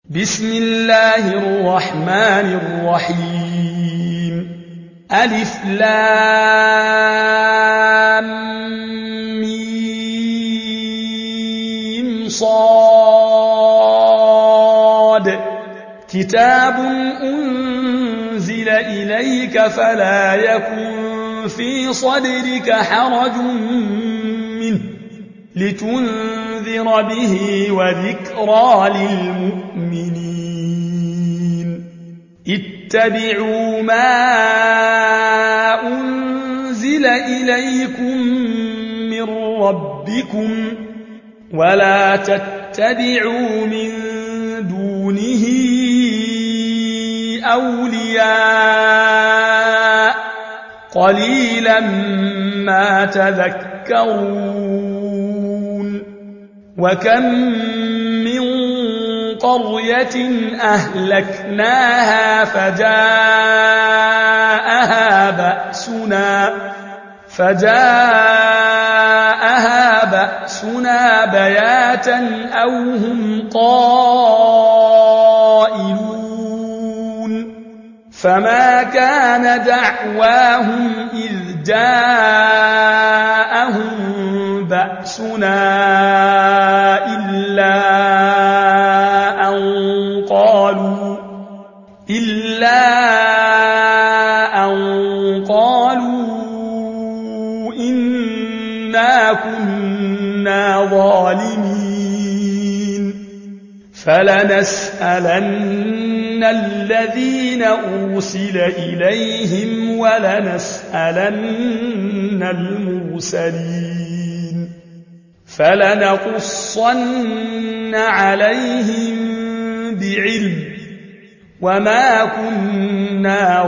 بسم الله الرحمن الرحيم ألف لام ميم صاد كتاب أنزل إليك فلا يكن في صدرك حرج منه لتنذر به وذكرى للمؤمنين اتبعوا ما أنزل إليكم من ربكم ولا تتبعوا من دونه أولياء قليلا ما تذكرون وكم من قرية أهلكناها فجاءها بأسنا بياتا أو هم قائلون فما كان دعواهم إذ جاءهم بأسنا إلا أن قالوا إنا كنا ظالمين فلنسألن الذين أرسل إليهم ولنسألن المرسلين فلنقصن عليهم بعلم وما كنا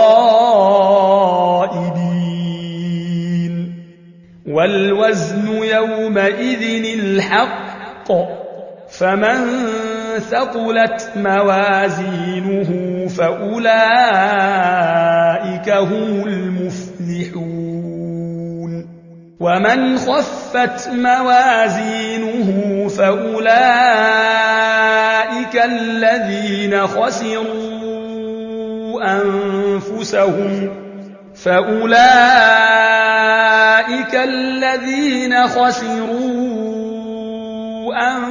غائبين والوزن يومئذ الحق فمن ثقلت موازينه فأولئك هم المفلحون ومن خفت موازينه فأولئك الذين خسروا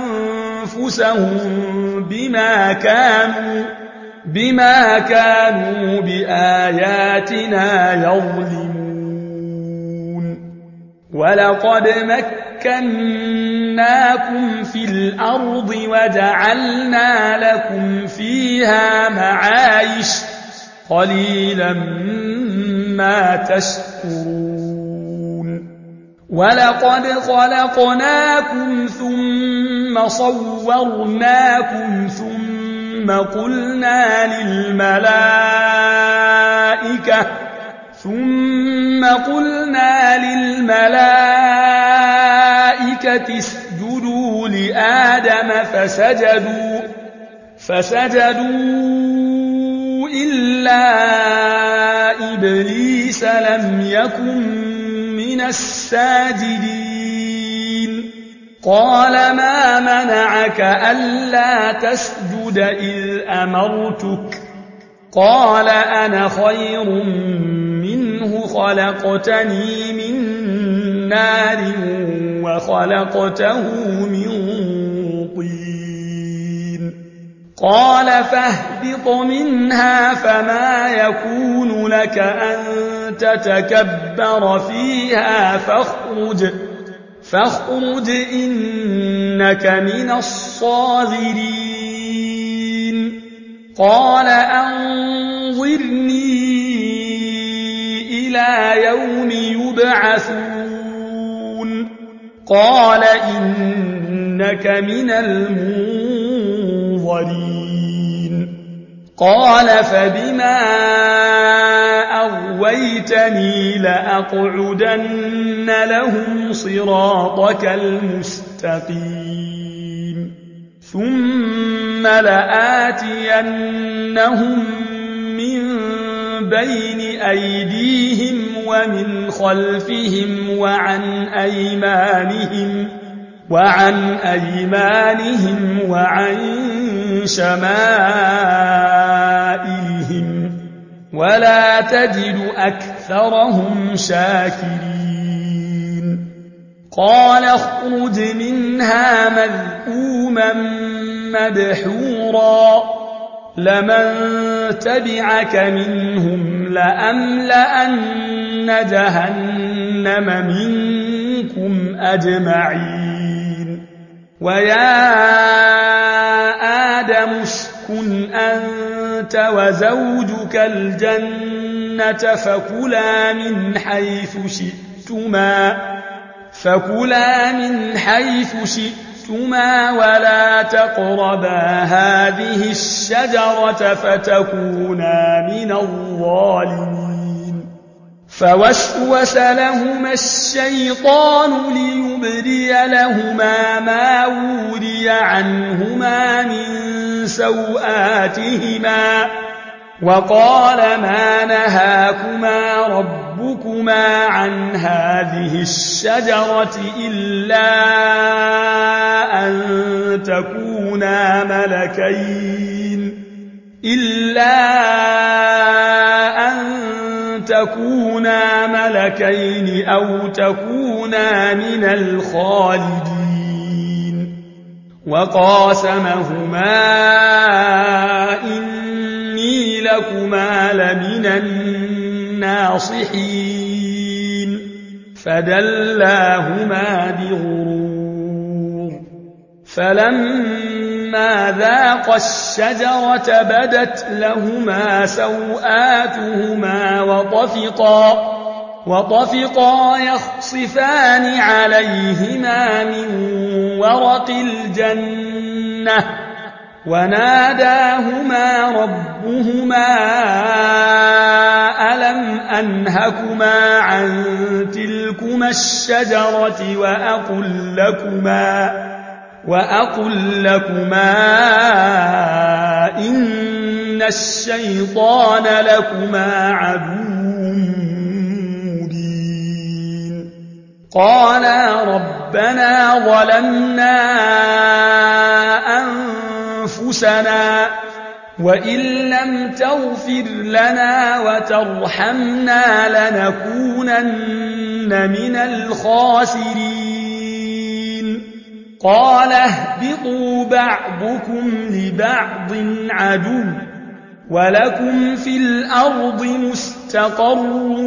أنفسهم بما كانوا بآياتنا يظلمون ولقد مكناكم في الأرض وجعلنا لكم فيها معايش قليلا ما تشكرون ولقد خلقناكم ثم صورناكم ثم قلنا للملائكة اسجدوا لآدم فسجدوا إلا إبليس لم يكن من الساجدين قال ما منعك ألا تسجد إذ أمرتك قال أنا خير منه خلقتني من نار وخلقته من طين قال فاهبط منها فما يكون لك أن تتكبر فيها فاخرج إنك من الصاغرين قال أنظرني إلى يوم يبعثون قال إنك من المنظرين قال فبما أغويتني لأقعدن لهم صراطك المستقيم ثم لآتينهم من بين أيديهم ومن خلفهم وعن أيمانهم وعن شمائلهم ولا تجد أكثرهم شاكرين قال اخرج منها مذءوما مدحورا لمن تبعك منهم لأملأن جهنم منكم أجمعين ويا آدم اسكن أنت وزوجك الجنة فكلا من حيث شئتما ولا تقربا هذه الشجرة فتكونا من الظالمين فوسوس لهما الشيطان ليبدي لهما ما وري عنهما من سوآتهما وقال ما نهاكما ربكما عن هذه الشجرة إلا أن تكونا ملكين أو تكونا من الخالدين وقاسمهما إني لكما لمن الناصحين فدلاهما بغرور فلما ذاقا الشجرة بدت لهما سوآتهما وطفقا يخصفان عليهما من ورق الجنة وناداهما ربهما ألم أنهكما عن تلكما الشجرة وأقل لكما إن الشيطان لكما عدو مبين قالا ربنا ظلمنا أنفسنا وإن لم تغفر لنا وترحمنا لنكونن من الخاسرين قال اهبطوا بعضكم لبعض عدو ولكم في الأرض مستقر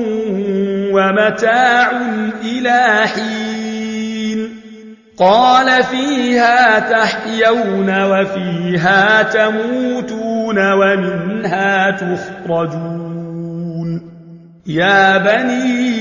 ومتاع إلى حين قال فيها تحيون وفيها تموتون ومنها تخرجون يا بني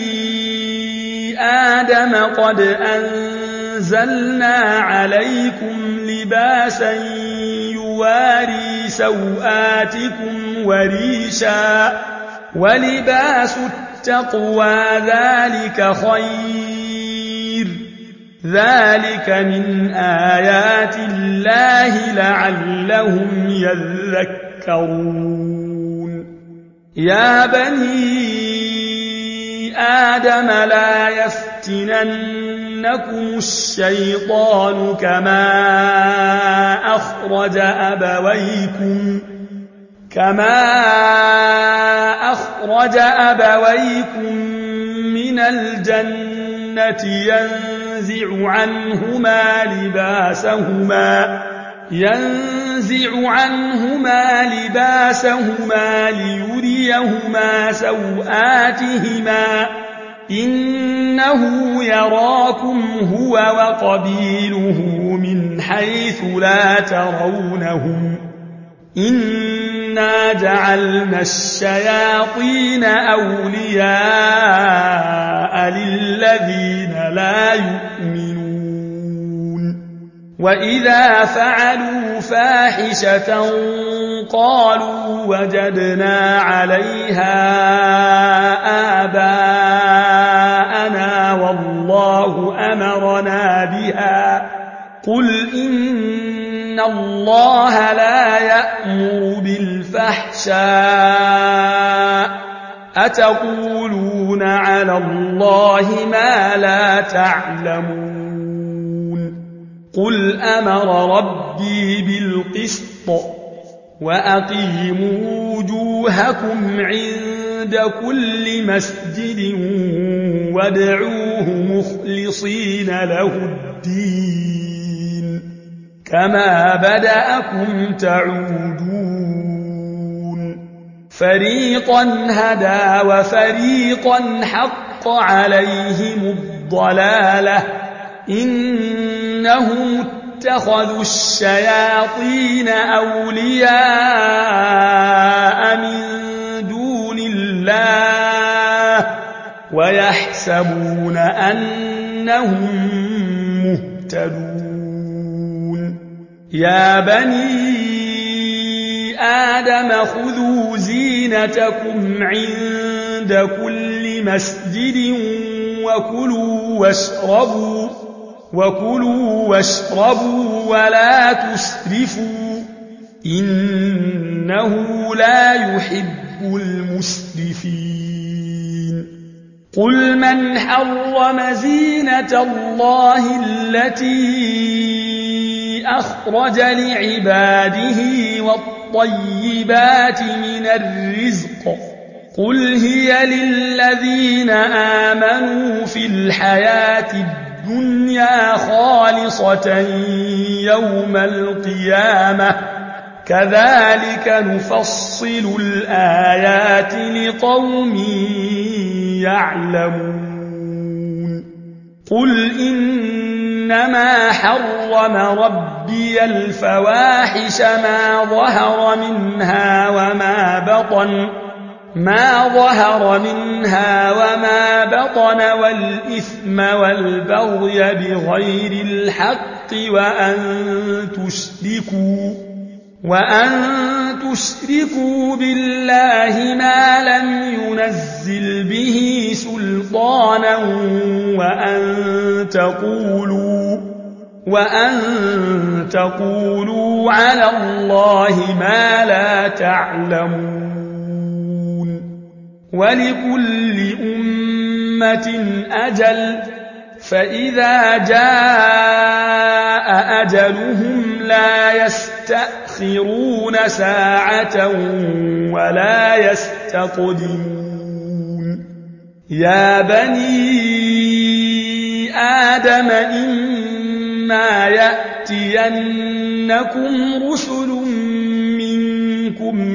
آدم قد أنزلنا عليكم لباسا يواري سوآتكم وريشا ولباس التقوى ذلك خير ذلك من آيات الله لعلهم يذكرون يا بني آدم لا يفتننكم الشيطان كما أخرج أبويكم من الجنة ينزع عنهما لباسهما ليريهما سوآتهما إنه يراكم هو وقبيله من حيث لا ترونهم إنا جعلنا الشياطين أولياء للذين لا يؤمنون وإذا فعلوا فاحشة قالوا وجدنا عليها آباءنا والله أمرنا بها قل إن الله لا يأمر بالفحشاء أتقولون على الله ما لا تعلمون قل أمر ربي بالقسط وأقيموا وجوهكم عند كل مسجد وادعوه مخلصين له الدين كما بدأكم تعودون فريقا هدى وفريقا حق عليهم الضلالة إنهم اتخذوا الشياطين أولياء من دون الله ويحسبون أنهم مهتدون يا بني آدم خذوا زينتكم عند كل مسجد وكلوا واشربوا ولا تسرفوا إنه لا يحب المسرفين قل من حرم زينة الله التي أخرج لعباده والطيبات من الرزق قل هي للذين آمنوا في الحياة الدنيا خالصة يوم القيامة كذلك نفصل الآيات لقوم يعلمون قل إنما حرم ربي الفواحش ما ظهر منها وما بطن والإثم والبغي بغير الحق وأن تشركوا بالله ما لم ينزل به سلطانا وأن تقولوا على الله ما لا تعلمون ولكل أمة أجل فإذا جاء أجلهم لا يستأخرون ساعة ولا يستقدمون يا بني آدم إما يأتينكم رسل منكم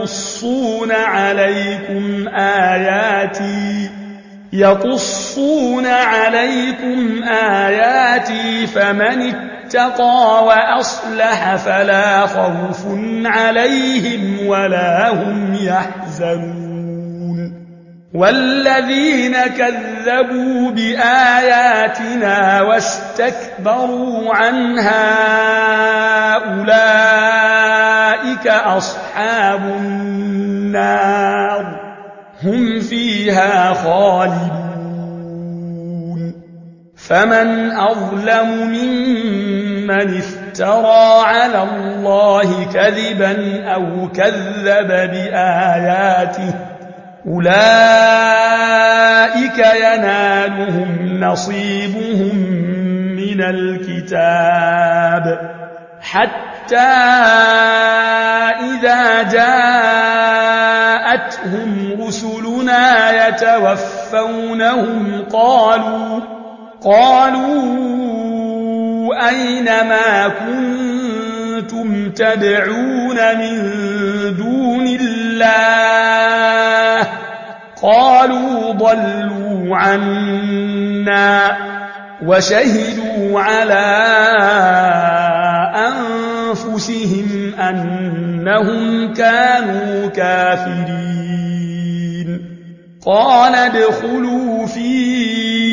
يقصون عليكم آياتي فمن اتقى وأصلح فلا خوف عليهم ولا هم يحزنون والذين كذبوا بآياتنا واستكبروا عنها أولئك أصحاب النار هم فيها خالدون فمن أظلم ممن افترى على الله كذبا أو كذب بآياته أولئك ينالهم نصيبهم من الكتاب حتى إذا جاءتهم رسلنا يتوفونهم قالوا أين ما كنتم تدعون من دون الله قالوا ضلوا عنا وشهدوا على أنفسهم أنهم كانوا كافرين قال ادخلوا في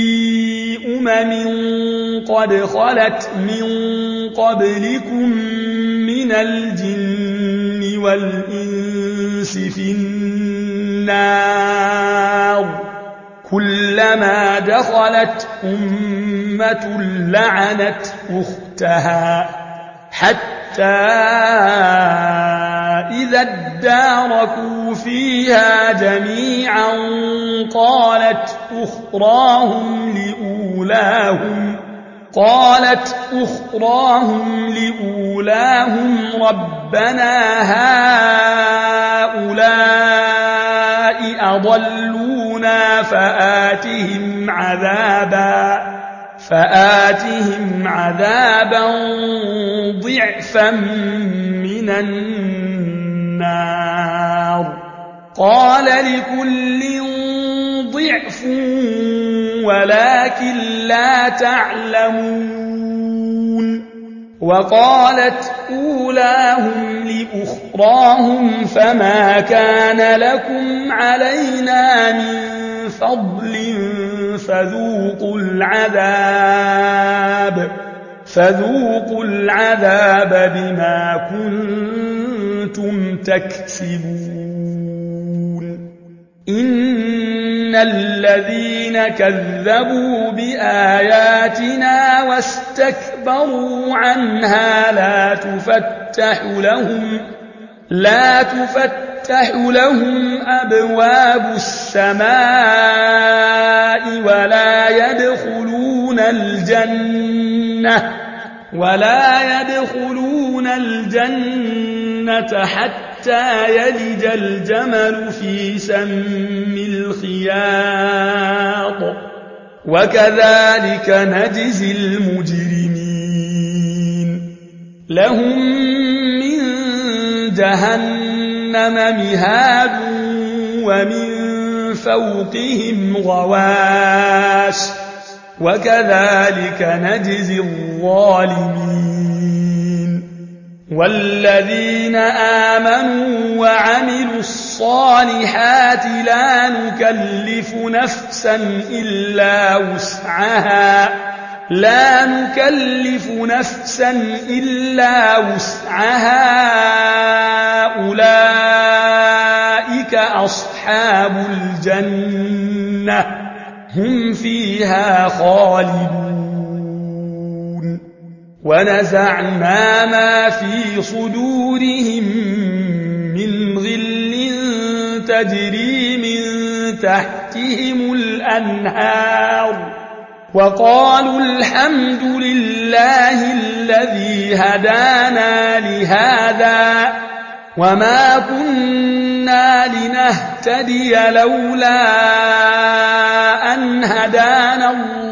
قد خلت من قبلكم من الجن والإنس في النار كلما دخلت أمة لعنت أختها حتى إذا اداركوا فيها جميعا قالت قالت أخراهم لأولاهم ربنا هؤلاء أضلونا فآتهم عذابا ضعفا من النار قال لكل ضعف ولكن لا تعلمون وقالت أولاهم لأخراهم فما كان لكم علينا من فضل فذوقوا العذاب بما كنتم تكسبون إن الذين كذبوا بآياتنا واستكبروا عنها لا تفتح لهم أبواب السماء ولا يدخلون الجنة حتى يلج الجمل في سم الخياط وكذلك نجزي المجرمين لهم من جهنم مهاد ومن فوقهم غواش وكذلك نجزي الظالمين والذين آمنوا وعملوا الصالحات لا نكلف نفسا إلا وسعها أولئك أصحاب الجنة هم فيها خالدون ونزعنا ما في صدورهم من غل تجري من تحتهم الأنهار وقالوا الحمد لله الذي هدانا لهذا وما كنا لنهتدي لولا أن هدانا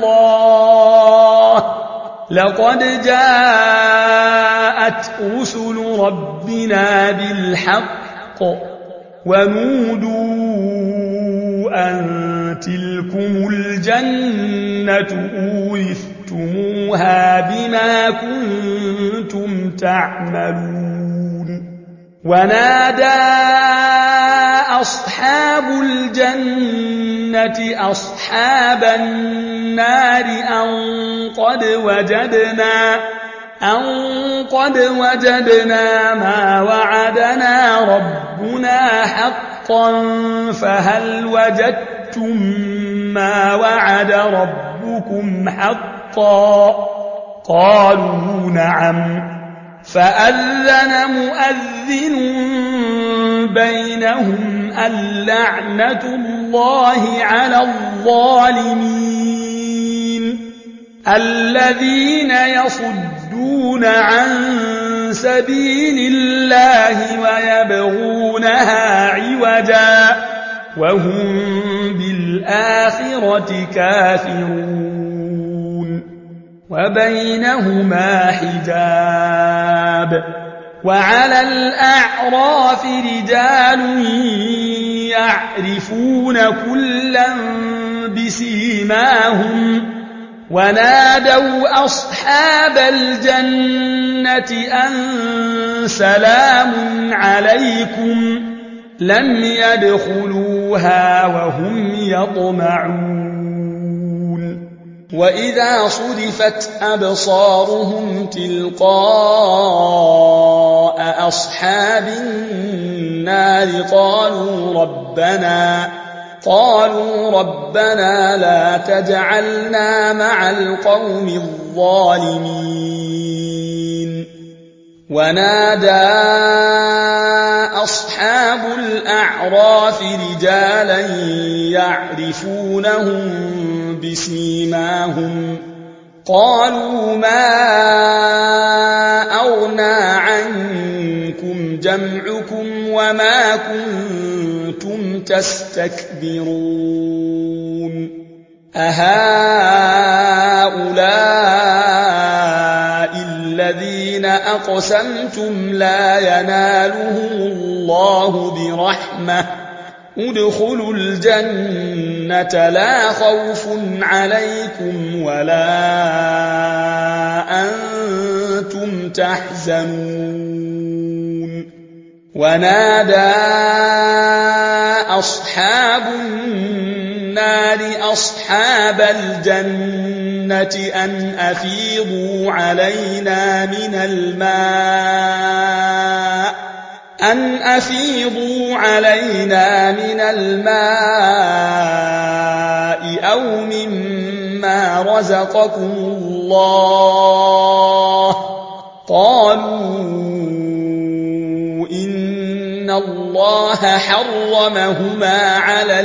الله لقد جاءت رسل ربنا بالحق ونودوا أن تلكم الجنة أورثتموها بما كنتم تعملون ونادى أصحاب الجنة أصحاب النار أن قد وجدنا ما وعدنا ربنا حقا فهل وجدتم ما وعد ربكم حقا قالوا نعم فأذن مؤذن بينهم اللعنة الله على الظالمين الذين يصدون عن سبيل الله ويبغونها عوجا وهم بالآخرة كافرون وبينهما حجاب وعلى الأعراف رجال يعرفون كلا بسيماهم ونادوا أصحاب الجنة أن سلام عليكم لم يدخلوها وهم يطمعون وإذا صرفت أبصارهم تلقاء أصحاب النار قالوا ربنا لا تجعلنا مع القوم الظالمين ونادى أصحاب الأعراف رجالا يعرفونهم بسيماهم قالوا ما أغنى عنكم جمعكم وما كنتم تستكبرون أهؤلاء الذين أقسمتم لا ينالهم الله برحمة ادخلوا الجنة لا خوف عليكم ولا أنتم تحزنون ونادى أصحاب النار أصحاب الجنة أن أفيضوا علينا من الماء أو مما رزقكم الله قالوا إن الله حرمهما على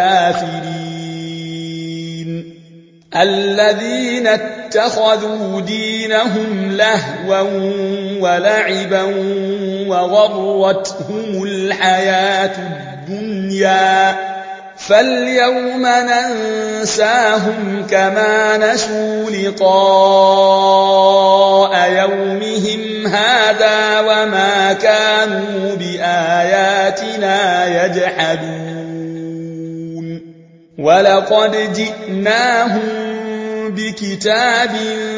الكافرين الذين اتخذوا دينهم لهوا ولعبا وغرتهم الحياة الدنيا فاليوم ننساهم كما نسوا لقاء يومهم هذا وما كانوا بآياتنا يجحدون ولقد جئناهم بكتاب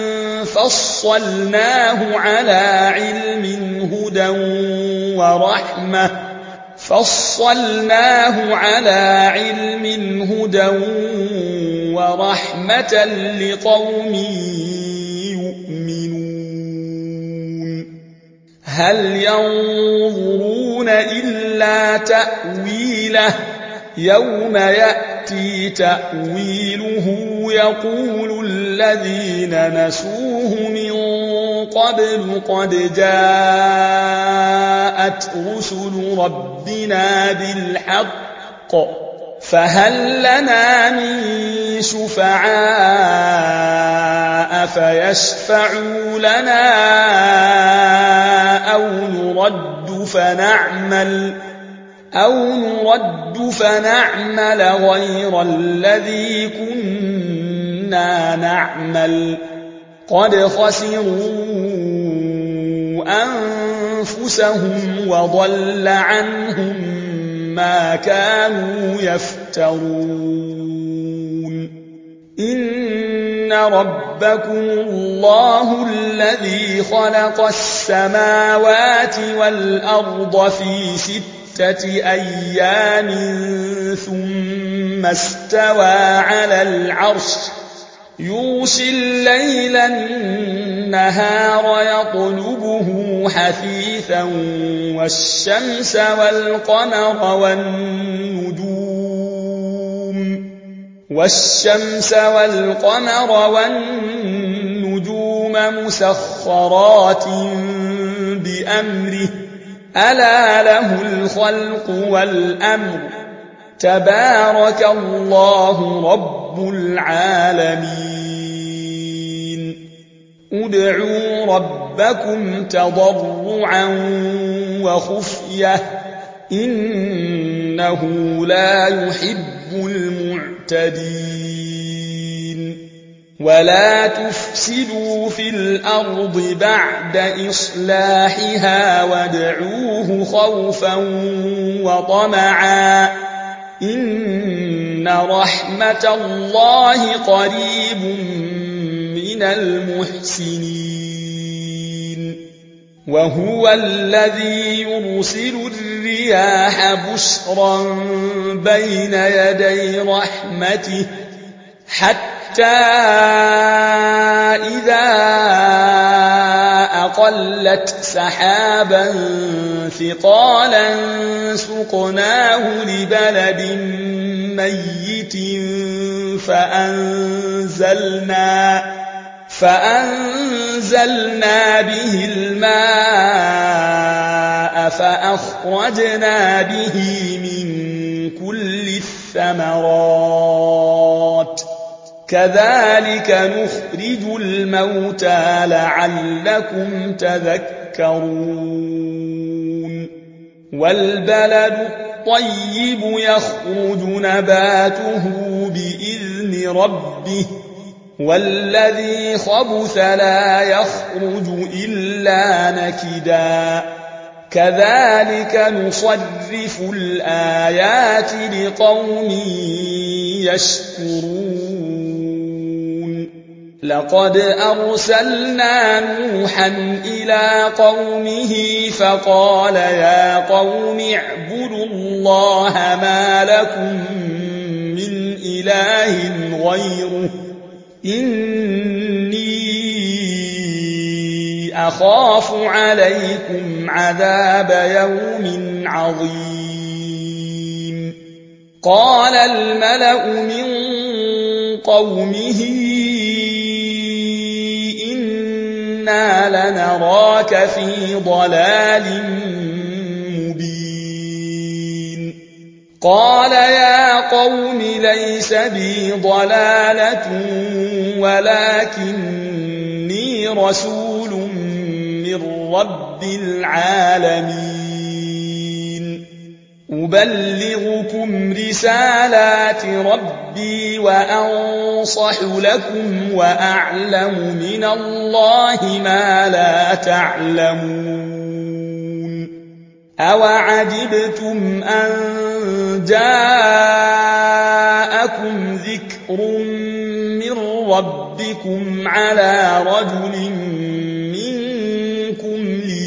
فصلناه على علم هدى ورحمة لقوم يؤمنون هل ينظرون إلا تأويله يوم يأتي تأويله يقول الذين نسوه من قبل قد جاءت رسل ربنا بالحق فهل لنا من شفعاء فيشفعوا لنا أو نرد فنعمل غير الذي كنا نعمل قد خسروا أنفسهم وضل عنهم ما كانوا يفترون إن ربكم الله الذي خلق السماوات والأرض في 6 أيام ثم استوى على العرش يغشي الليل النهار يطلبه حثيثا والشمس والقمر والنجوم مسخرات بأمره ألا له الخلق والأمر تبارك الله رب العالمين ادعوا ربكم تضرعا وخفية إنه لا يحب المعتدين ولا تفسدوا في الأرض بعد إصلاحها وادعوه خوفا وطمعا إن رحمة الله قريب من المحسنين وهو الذي يرسل الرياح بشرا بين يدي رحمته حتى إذا أقلت سحابا ثقالا سقناه لبلد ميت فأنزلنا به الماء فأخرجنا به من كل الثمرات كذلك نخرج الموتى لعلكم تذكرون والبلد الطيب يخرج نباته بإذن ربه والذي خبث لا يخرج إلا نكدا كذلك نصرف الآيات لقوم يشكرون لقد أرسلنا نوحا إلى قومه فقال يا قوم اعبدوا الله ما لكم من إله غيره إني أخاف عليكم عذاب يوم عظيم قال الملأ من قومه إنا لنراك في ضلال مبين قال يا قوم ليس بي ضلالة ولكني رسول من رب العالمين أبلغكم رسالات ربي وأنصح لكم وأعلم من الله ما لا تعلمون أوعجبتم أن جاءكم ذكر من ربكم على رجل منكم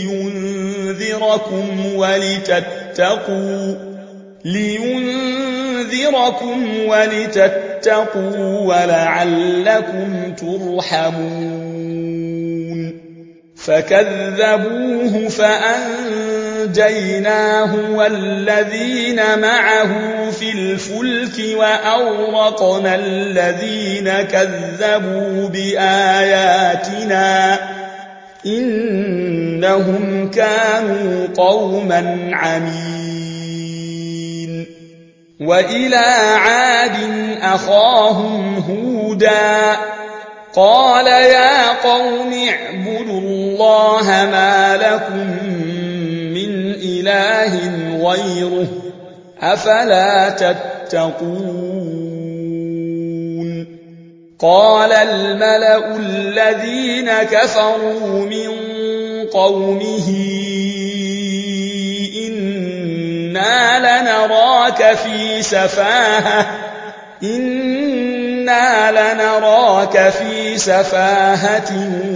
لينذركم ولتتقوا ولعلكم ترحمون فكذبوه فأنجيناه والذين معه في الفلك وأغرقنا الذين كذبوا بآياتنا إنهم كانوا قوما عمين وإلى عاد أخاهم هودا قال يا قوم اعبدوا الله ما لكم من إله غيره أفلا تتقون قال الملأ الذين كفروا من قومه إنا لنراك في سفاهة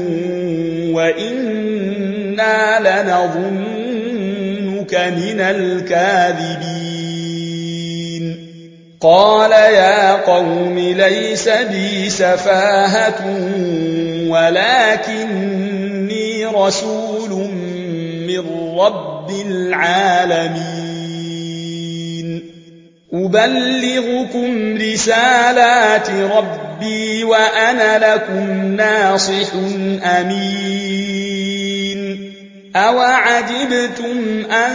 وإنا لنظنك من الكاذبين قال يا قوم ليس بي سفاهة ولكني رسول من رب العالمين أبلغكم رسالات ربي وأنا لكم ناصح أمين أوعجبتم أن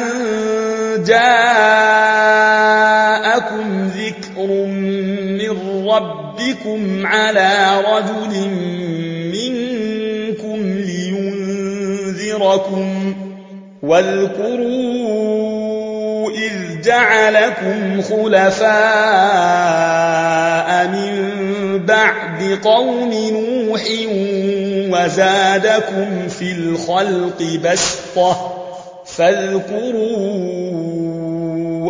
جاءكم ذكر من ربكم على رجل منكم لينذركم واذكروا إذ جعلكم خلفاء من بعد قوم نوح وزادكم في الخلق بسطة فاذكروا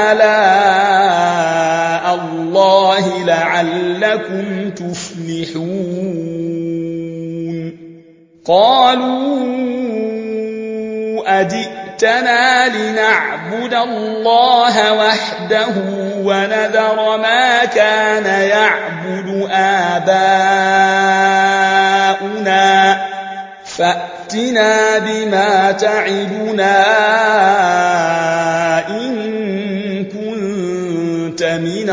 آلاء الله لعلكم تفلحون قالوا أجئتنا لنعبد الله وحده ونذر ما كان يعبد آباؤنا فأتنا بما تعدنا إن كنت من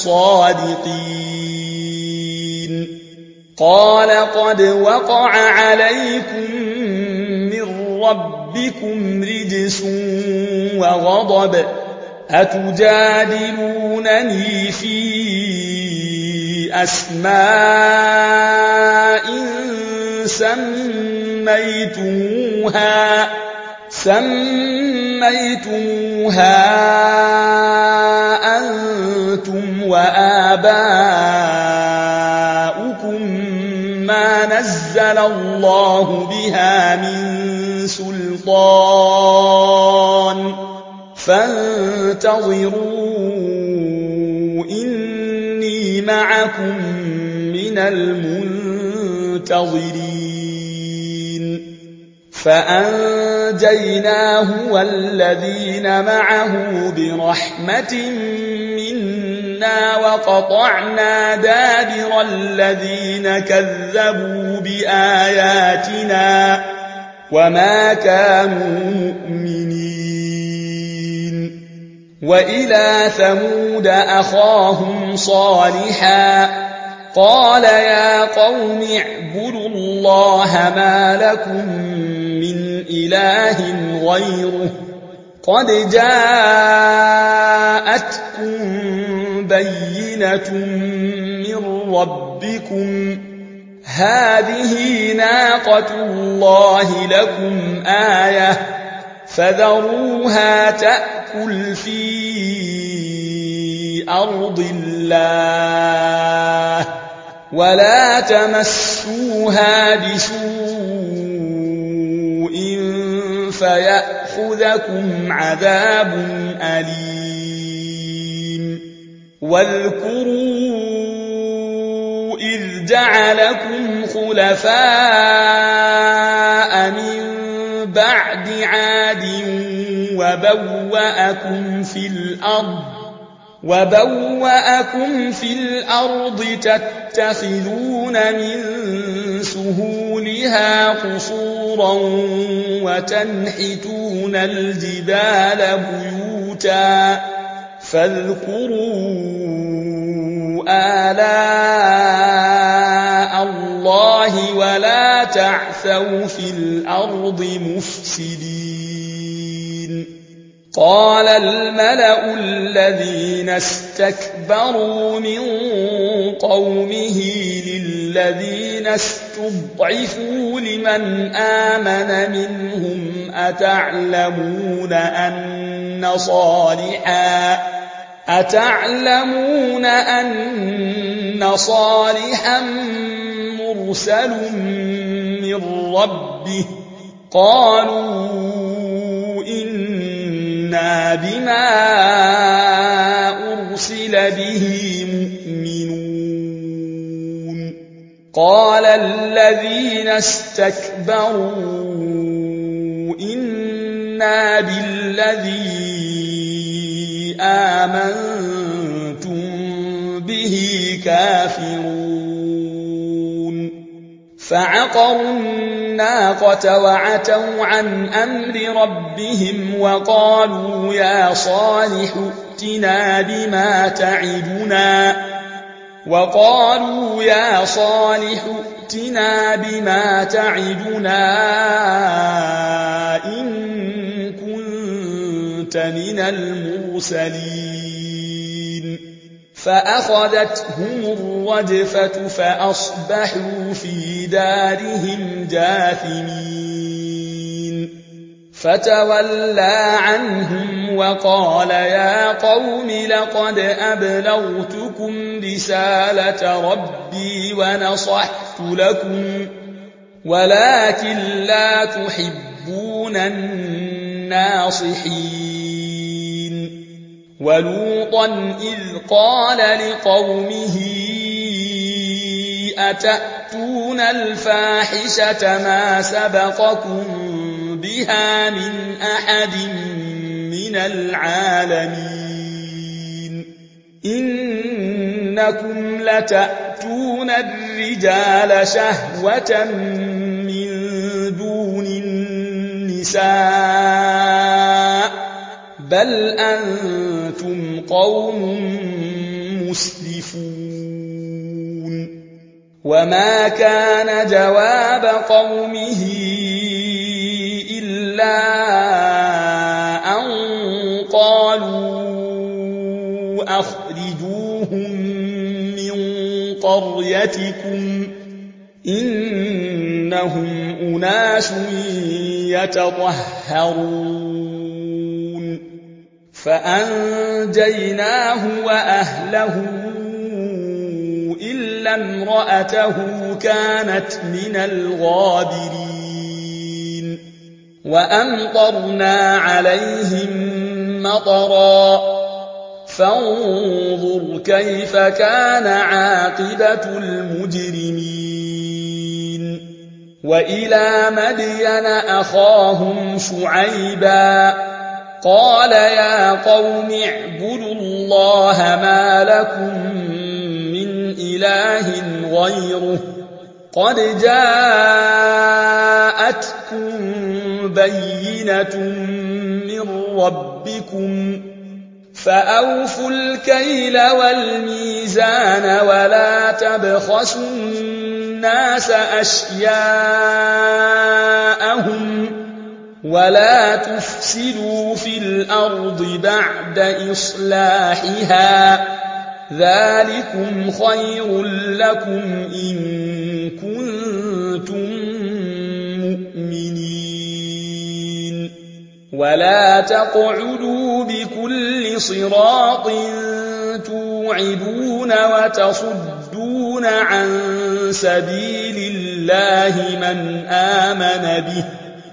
الصادقين قال قد وقع عليكم من ربكم رجس وغضب أتجادلونني في بأسماء سميتموها أنتم وآباؤكم ما نزل الله بها من سلطان فانتظروا إني معكم من المنتظرين فأنجيناه والذين معه برحمة منا وقطعنا دابر الذين كذبوا بآياتنا وما كانوا مؤمنين وإلى ثمود أخاهم صالحا قال يا قوم اعبدوا الله ما لكم من إله غيره قد جاءتكم بينة من ربكم هذه ناقة الله لكم آية فذروها تأكل في أرض الله ولا تمسوها بسوء فيأخذكم عذاب أليم واذكروا إذ جعلكم خلفاء من بعد عاد وبوأكم في الأرض تتخذون من سهولها قصورا وتنحتون الجبال بيوتا فاذكروا آلاء الله ولا تعثوا في الأرض مفسدين قال الملأ الذين استكبروا من قومه للذين استضعفوا لمن آمن منهم أتعلمون أن صالحا مرسل من ربه قالوا إنا بما أرسل به مؤمنون قال الذين استكبروا إنا بالذي آمنتم به كافرون فعقروا الناقة وعتوا عن أمر ربهم وقالوا يا صالح ائتنا بما تعدنا إن كنت من المرسلين فأخذتهم الرجفة فأصبحوا في دارهم جاثمين فتولى عنهم وقال يا قوم لقد أبلغتكم رسالة ربي ونصحت لكم ولكن لا تحبون الناصحين ولوطا إذ قال لقومه أتأتون الفاحشة ما سبقكم بها من أحد من العالمين إنكم لتأتون الرجال شهوة من دون النساء بل أنتم قوم مسرفون وما كان جواب قومه إلا أن قالوا أخرجوهم من قريتكم إنهم أناس يتطهرون فأنجيناه وأهله إلا امرأته كانت من الغابرين وأمطرنا عليهم مطرا فانظر كيف كان عاقبة المجرمين وإلى مدين أخاهم شعيبا قال يا قوم اعبدوا الله ما لكم من إله غيره قد جاءتكم بينة من ربكم فأوفوا الكيل والميزان ولا تبخسوا الناس أشياءهم ولا تفسدوا في الأرض بعد إصلاحها ذلكم خير لكم إن كنتم مؤمنين ولا تقعدوا بكل صراط توعدون وتصدون عن سبيل الله من آمن به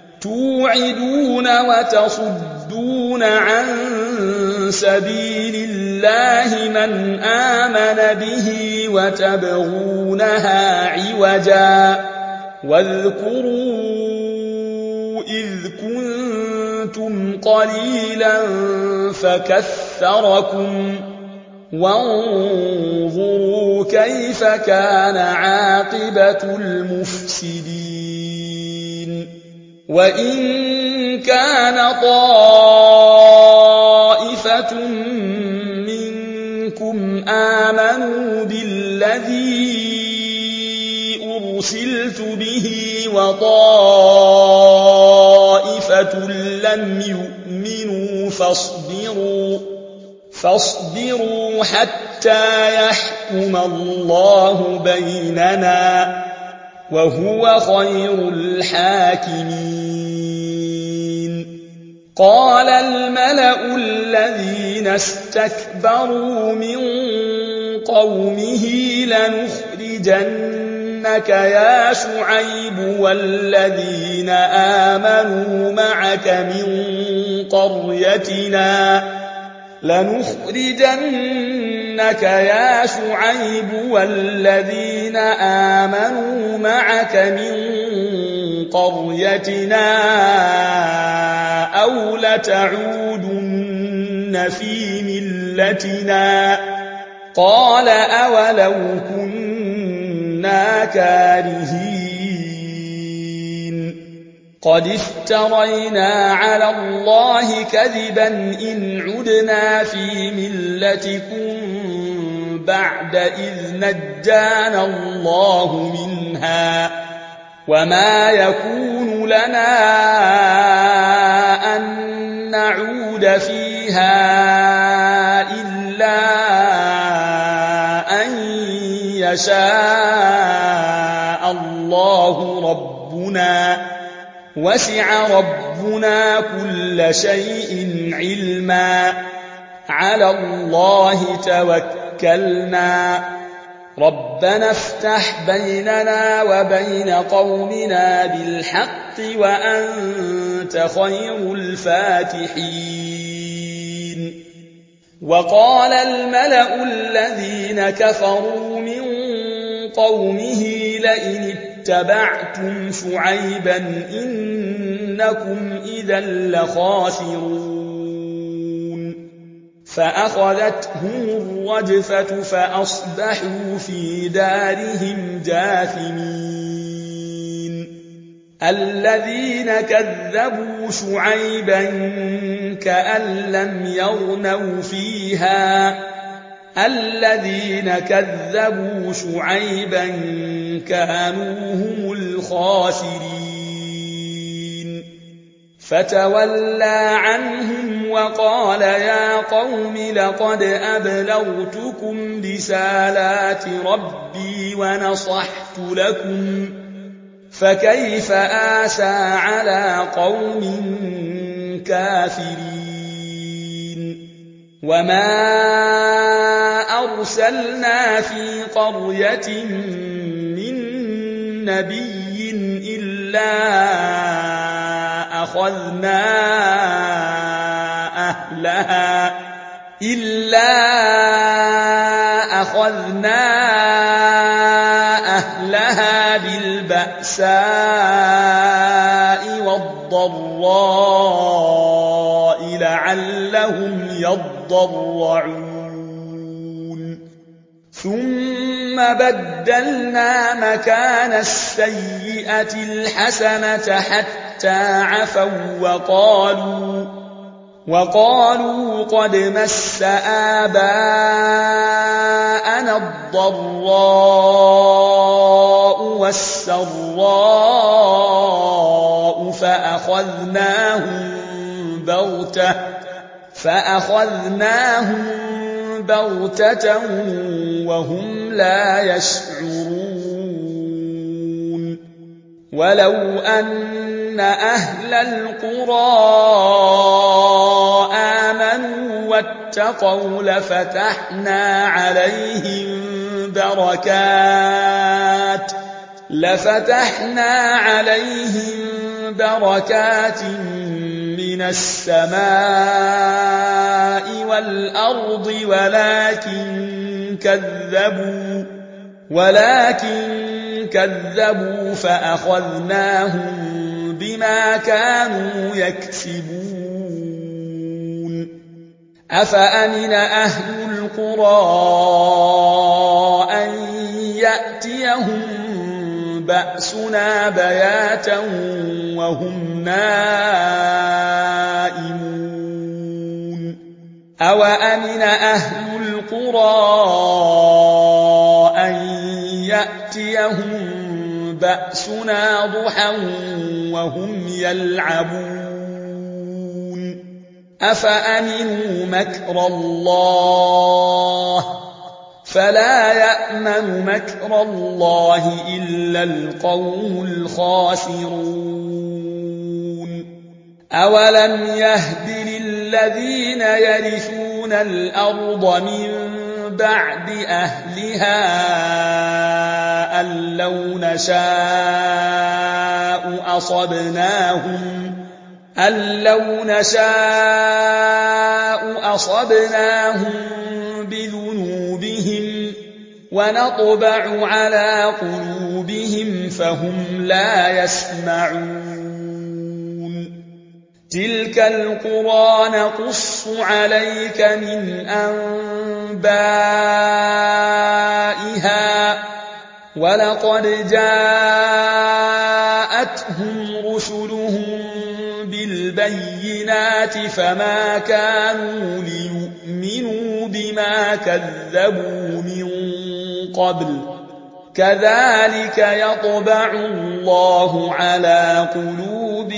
وتبغونها عوجا واذكروا إذ كنتم قليلا فكثركم وانظروا كيف كان عاقبة المفسدين وإن كان طائفة منكم آمنوا بالذي أرسلت به وطائفة لم يؤمنوا فاصبروا حتى يحكم الله بيننا وهو خير الحاكمين قال الملأ الذين استكبروا من قومه لنخرجنك يا شعيب والذين آمنوا معك من قريتنا أو لتعودن في ملتنا قال أولو كنا كارهين قد افترينا على الله كذبا إن عدنا في ملتكم بعد إذ نجانا الله منها وما يكون لنا أن نعود فيها إلا أن يشاء الله ربنا وسع ربنا كل شيء علما على الله توكلنا ربنا افتح بيننا وبين قومنا بالحق وأنت خير الفاتحين وقال الملأ الذين كفروا من قومه لئن اتبعتم شعيبا إنكم إذا لخاسرون فأخذتهم الرجفة فأصبحوا في دارهم جاثمين الذين كذبوا شعيبا كأن لم يغنوا فيها الذين كذبوا شعيبا كانوا هم الخاسرين فتولى عنهم وقال يا قوم لقد أبلغتكم رسالات ربي ونصحت لكم فكيف آسى على قوم كافرين وما أرسلنا في قرية من نبي إلا أخذنا أهلها بالبأساء والضراء لعلهم يضرعون ثم بدلنا مكان السيئة الحسنة حتى عفوا وقالوا قد مس آباءنا الضراء والسراء فأخذناهم بغتة وهم لا يشعرون ولو أن أهل القرى آمنوا واتقوا لفتحنا عليهم بركات من السماء والأرض ولكن كذبوا فأخذناهم بما كانوا يكسبون أفأمن أهل القرى أن يأتيهم بأسنا بياتا وهم نائمون أوأمن أهل القرى أن يأتيهم بأسنا ضحى وهم يلعبون أفأمنوا مكر الله فلا يأمن مكر الله إلا القوم الخاسرون أولم يهد للذين يرثون الأرض من بعد أهلها أن لو نشاء أصبناهم بذنوبهم ونطبع على قلوبهم فهم لا يسمعون تلك القرى نقص عليك من أنبائها ولقد جاءتهم رسلهم بالبينات فما كانوا ليؤمنوا بما كذبوا من قبل كذلك يطبع الله على قلوب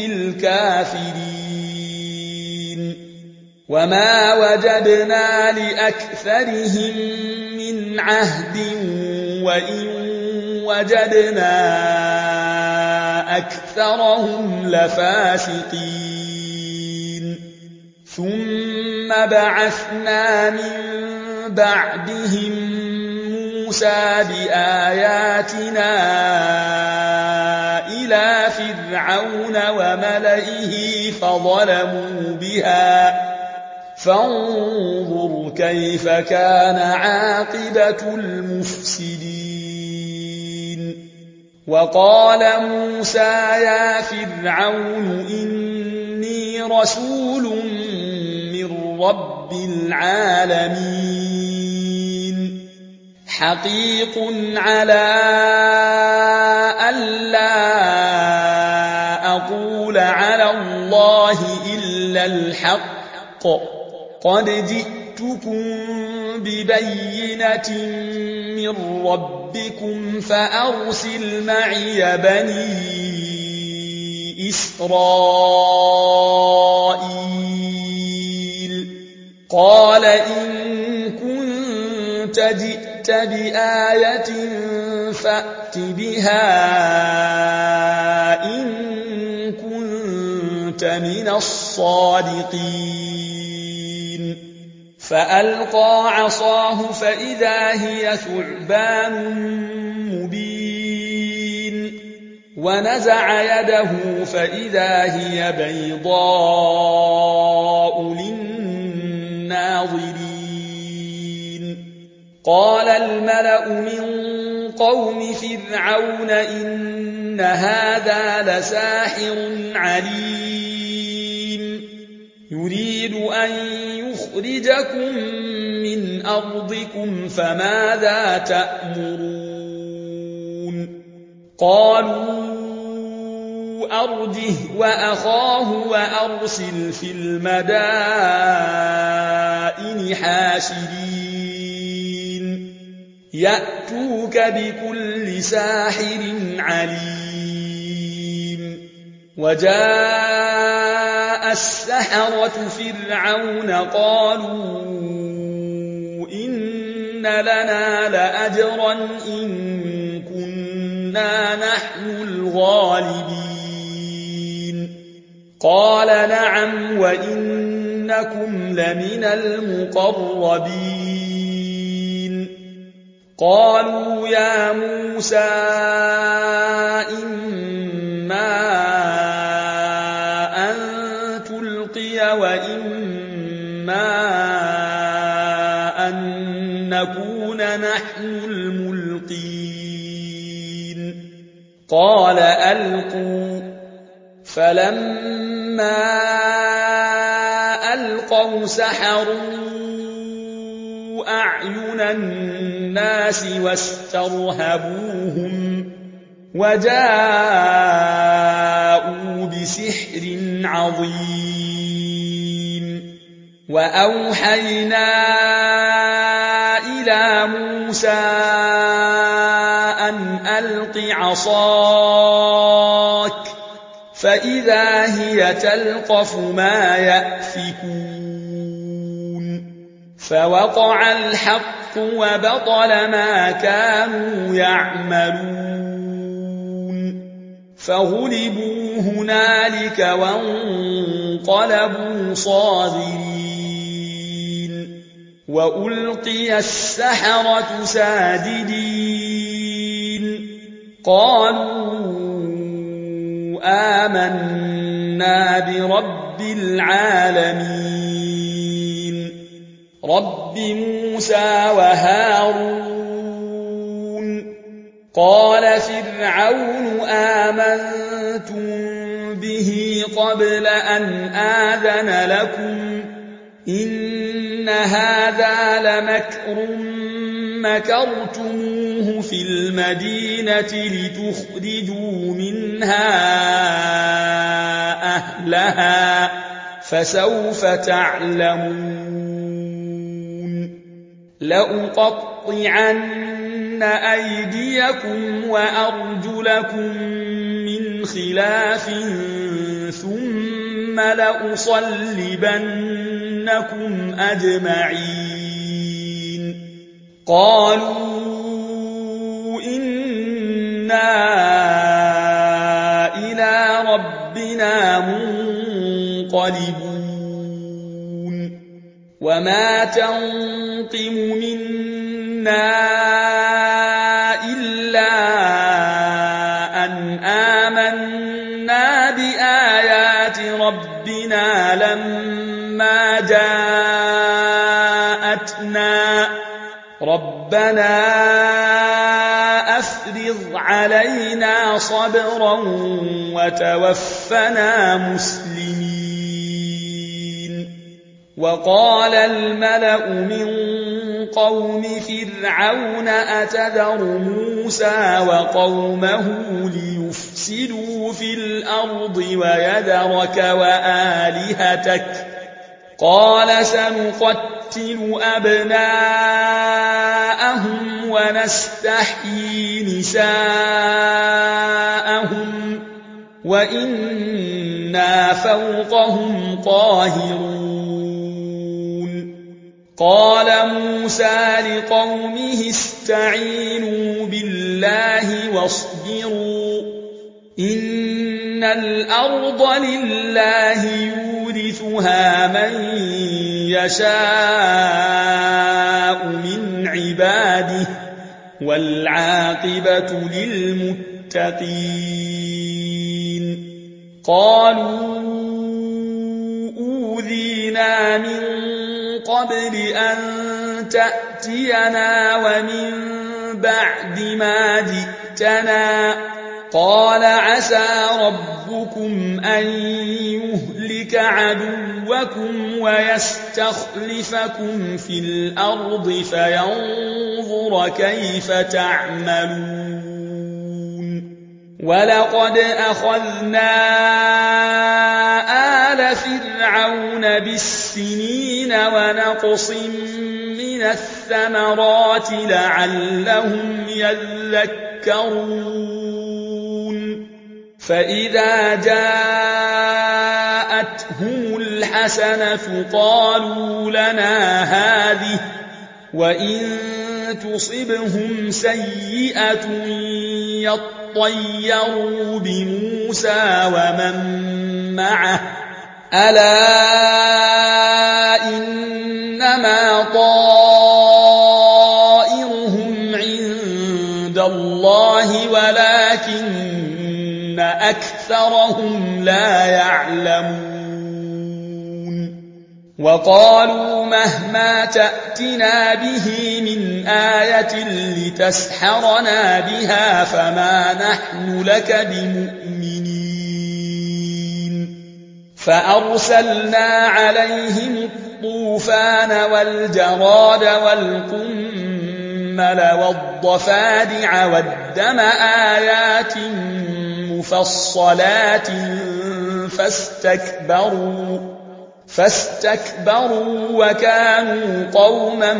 الكافرين وما وجدنا لأكثرهم من عهد وإن وجدنا أكثرهم لفاسقين ثم بعثنا من بعدهم موسى بآياتنا إلى فرعون وملئه فظلموا بها فانظر كيف كان عاقبة المفسدين وقال موسى يا فرعون إني رسول من رب العالمين حقيق على ألا أقول على الله إلا الحق قد جئتكم ببينة من ربكم فأرسل معي بني إسرائيل قال إن كنت جئت بآية فأت بها إن كنت من الصادقين فألقى عصاه فإذا هي ثعبان مبين ونزع يده فإذا هي بيضاء للناظرين قال الملأ من قوم فرعون إن هذا لساحر عليم يريد أن يخرجكم من أرضكم فماذا تأمرون قالوا أرجه وأخاه وأرسل في المدائن حاشرين يأتوك بكل ساحر عليم وجاء السحرة فرعون قالوا إن لنا لأجرا إن كنا نحن الغالبين قال نعم وإنكم لمن المقربين قالوا يا موسى إما أن تلقي وإما أن نكون نحن الملقين قال ألقوا فلما ألقوا سحروا أعين الناس واسترهبوهم وجاءوا بسحر عظيم وأوحينا إلى موسى أن ألق عصاك فإذا هي تلقف ما يأفكون فوقع الحق وبطل ما كانوا يعملون فغلبوا هنالك وانقلبوا صاغرين وألقي السحرة ساجدين قالوا آمنا برب العالمين رب موسى وهارون قال فرعون آمنتم به قبل أن آذن لكم إن هذا لمكر مكرتموه في المدينة لتخرجوا منها أهلها فسوف تعلمون لأقطعن أيديكم وأرجلكم من خلاف ثم لأصلبنكم أجمعين قالوا إنا إلى ربنا منقلبون وما تنقم منا إلا أن آمنا بآيات ربنا لما جاءتنا ربنا أفرغ علينا صبرا وتوفنا مسلمين وقال الملأ من قوم فرعون أتذر موسى وقومه ليفسدوا في الأرض ويذرك وآلهتك قال سنقتل أبناءهم ونستحيي نساءهم وإنا فوقهم قاهرون. قال موسى لقومه استعينوا بالله واصبروا إن الأرض لله يورثها من يشاء من عباده والعاقبة للمتقين. قالوا أوذينا من قبل أن تأتينا ومن بعد ما جئتنا قال عسى ربكم أن يهلك عدوكم ويستخلفكم في الأرض فينظر كيف تعملون. ولقد أخذنا آل فرعون بالسنين ونقص من الثمرات لعلهم يذكرون. فإذا جاءتهم الحسنة قالوا لنا هذه وإن تصبهم سيئة يطيروا بموسى ومن معه ألا إنما طائرهم عند الله ولكن أكثرهم لا يعلمون. وقالوا مهما تأتنا به من آية لتسحرنا بها فما نحن لك بمؤمنين. فأرسلنا عليهم الطوفان والجراد والقمل والضفادع والدم آيات مفصلات فاستكبروا وكانوا قوما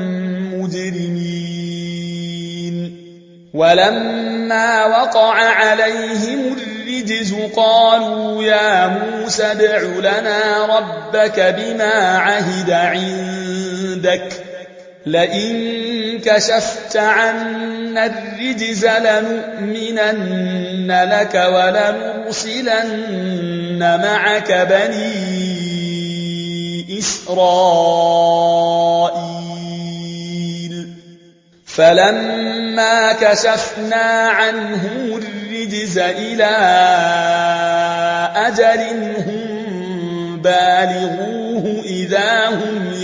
مجرمين. ولما وقع عليهم الرجز قالوا يا موسى ادع لنا ربك بما عهد عندك لئن كشفت عنا الرجز لنؤمنن لك ولنرسلن معك بني إسرائيل. فلما كشفنا عنهم الرجز إلى أجل هم بالغوه إذا هم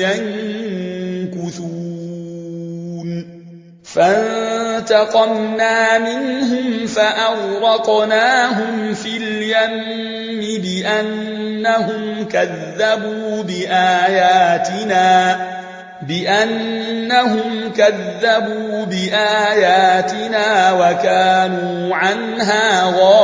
ينكثون. فانتقمنا منهم فأغرقناهم في اليم بأنهم كذبوا بآياتنا وكانوا عنها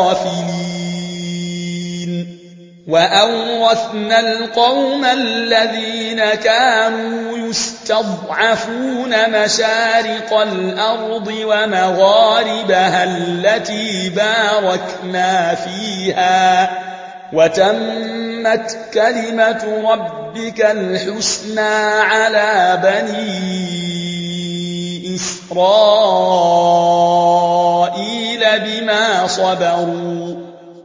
غافلين. وأورثنا القوم الذين كانوا يستضعفون مشارق الأرض ومغاربها التي باركنا فيها وتمت كلمة ربك الحسنى على بني إسرائيل بما صبروا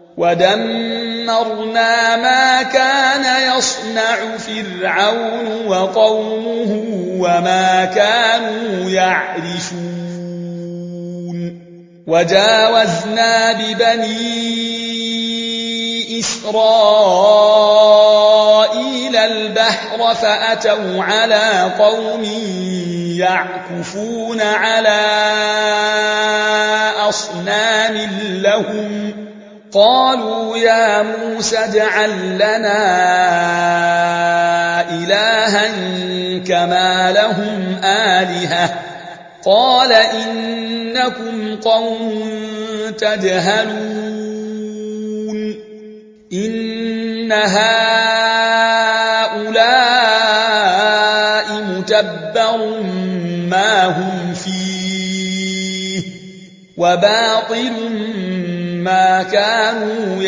ودمرنا ما كان يصنع فرعون وقومه وما كانوا يعرشون. وجاوزنا ببني إسرائيل البحر فأتوا على قوم يعكفون على أصنام لهم قالوا يا موسى اجعل لنا إلها كما لهم آلهة قال إنكم قوم تجهلون. إن هؤلاء متبر ما هم فيه وباطل ما كانوا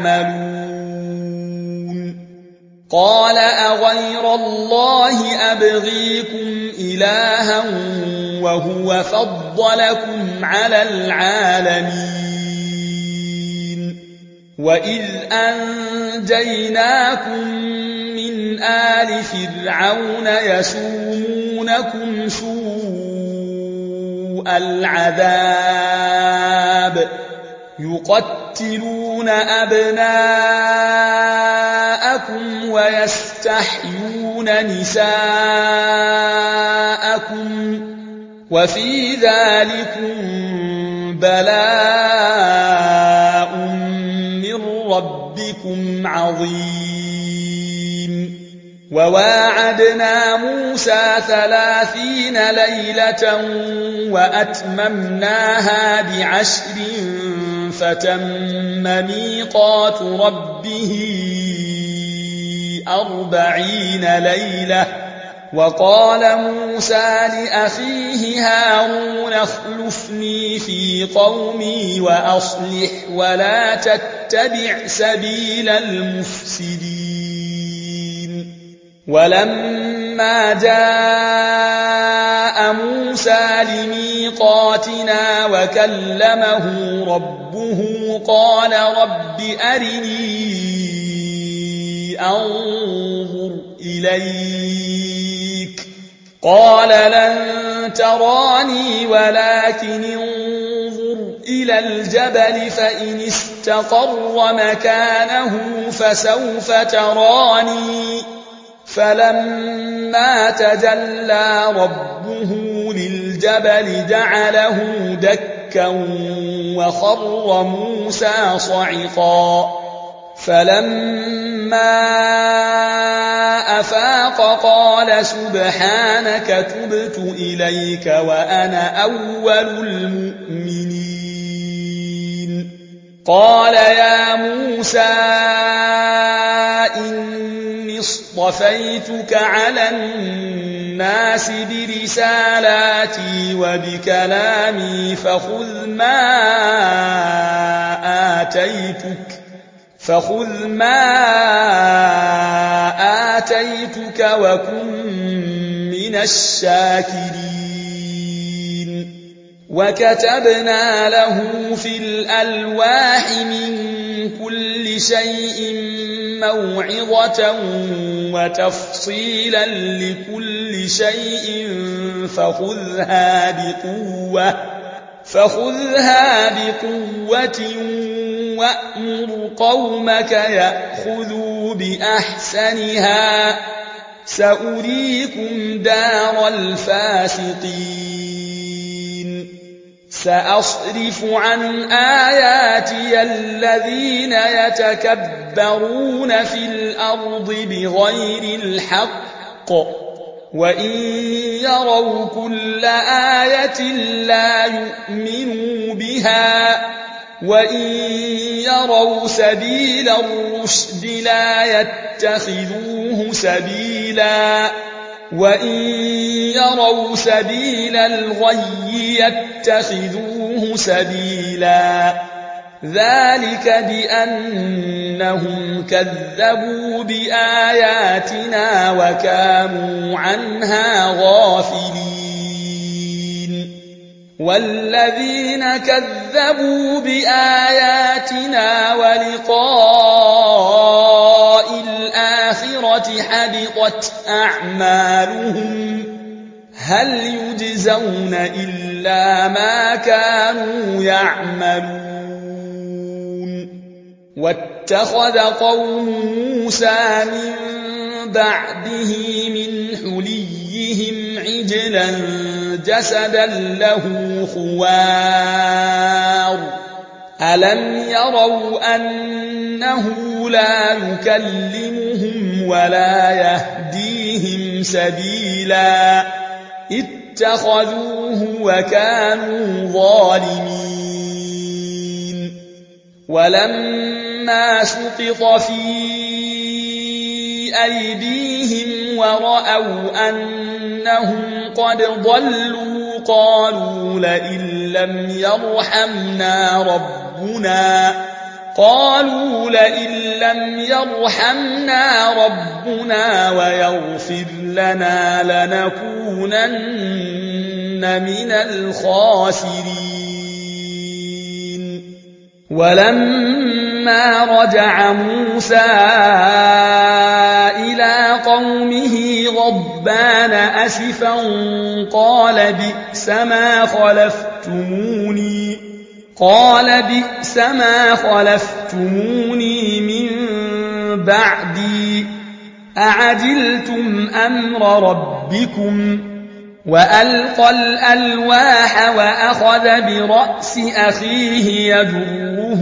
يعملون قال أغير الله أبغيكم إلها وهو فضلكم على العالمين وإذ أنجيناكم من آل فرعون يسومونكم سوء العذاب يقتلون أبناءكم ويستحيون نساءكم وفي ذلكم بلاء من ربكم عظيم وواعدنا موسى 30 ليلة وأتممناها ب10 فتم ميقات ربه 40 ليلة وقال موسى لأخيه هارون اخلفني في قومي وأصلح ولا تتبع سبيل المفسدين ولما جاء موسى لميقاتنا وكلمه ربه قال رب أرني أنظر إليك قال لن تراني ولكن انظر إلى الجبل فإن استقر مكانه فسوف تراني فلما تجلى ربه للجبل جعله دكا وخر موسى صعقا فلما أفاق قال سبحانك تبت إليك وأنا أول المؤمنين قال يا موسى إني اصطفيتك على الناس برسالاتي وبكلامي فخذ ما آتيتك وكن من الشاكرين وكتبنا له في الألواح من كل شيء موعظة وتفصيلا لكل شيء فخذها بقوة وأمر قومك يأخذوا بأحسنها سأريكم دار الفاسقين سأصرف عن آياتي الذين يتكبرون في الأرض بغير الحق وإن يروا كل آية لا يؤمنوا بها وإن يروا سبيل الرشد لا يتخذوه سبيلا وإن يروا سبيل الغي يتخذوه سبيلا ذلك بأنهم كذبوا بآياتنا وكانوا عنها غافلين والذين كذبوا بآياتنا ولقاء الآخرة حبطت أعمالهم هل يجزون إلا ما كانوا يعملون واتخذ قوم موسى من بعده من حليهم عجلا جسدا له خوار ألم يروا أنه لا يكلمهم ولا يهديهم سبيلا اتخذوه وكانوا ظالمين ولما سقط في أيديهم ورأوا أنهم قد ضلوا قالوا لئن لم يرحمنا ربنا ربنا قالوا لئن لم يرحمنا ربنا ويغفر لنا لنكونن من الخاسرين. ولما رجع موسى إلى قومه غضبان أسفا قال بئس ما خلفتموني من بعدي أعجلتم أمر ربكم. وألقى الألواح وأخذ برأس أخيه يجره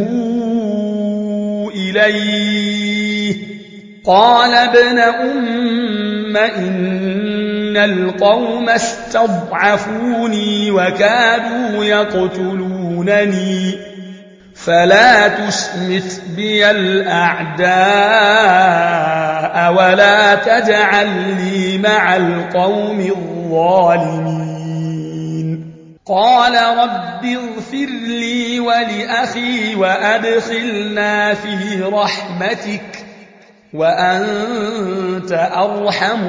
إليه قال ابن أم إن القوم استضعفوني وكادوا يقتلونني فلا تشمت بي الأعداء ولا تجعلني مع القوم الظالمين. قال رب اغفر لي ولأخي وأدخلنا في رحمتك وأنت أرحم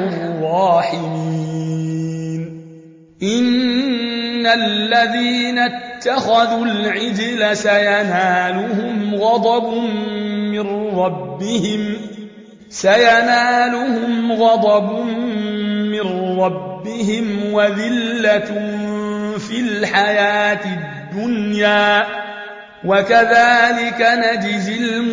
الراحمين. إن الذين اتخذوا العجل سينالهم غضب من ربهم وذلة في الحياة الدنيا وكذلك نجزي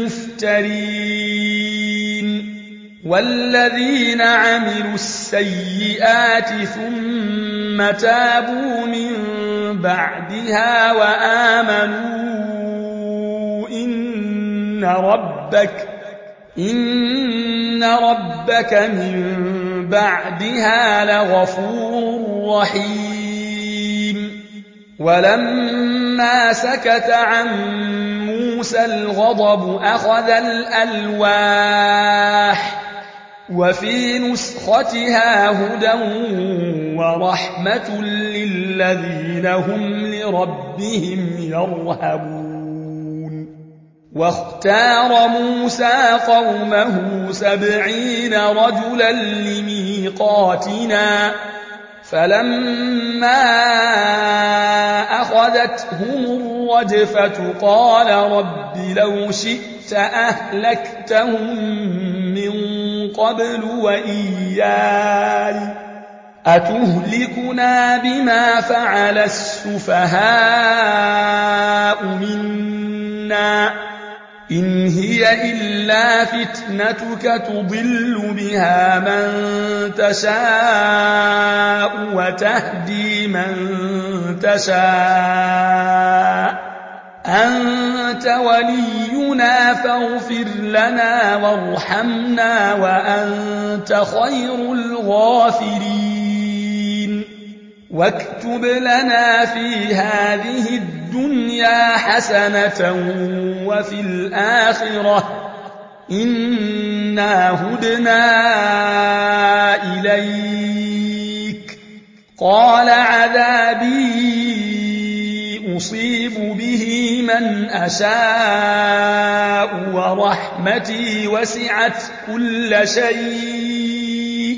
المفترين. والذين عملوا السيئات ثم تابوا من بعدها وآمنوا إن ربك من بعدها لغفور رحيم. ولما سكت عن موسى الغضب أخذ الألواح وفي نسختها هدى ورحمة للذين هم لربهم يرهبون. واختار موسى قومه 70 رجلا لميقاتنا فلما أخذتهم الرجفة قال رب لو شئت أهلكتهم من قبل وإياي أتهلكنا بما فعل السفهاء منا إن هي إلا فتنتك تضل بها من تشاء وتهدي من تشاء أنت ولينا فاغفر لنا وارحمنا وأنت خير الغافرين. واكتب لنا في هذه الدنيا حسنة وفي الآخرة إنا هدنا إليك. قال عذابي أصيب به من أشاء ورحمتي وسعت كل شيء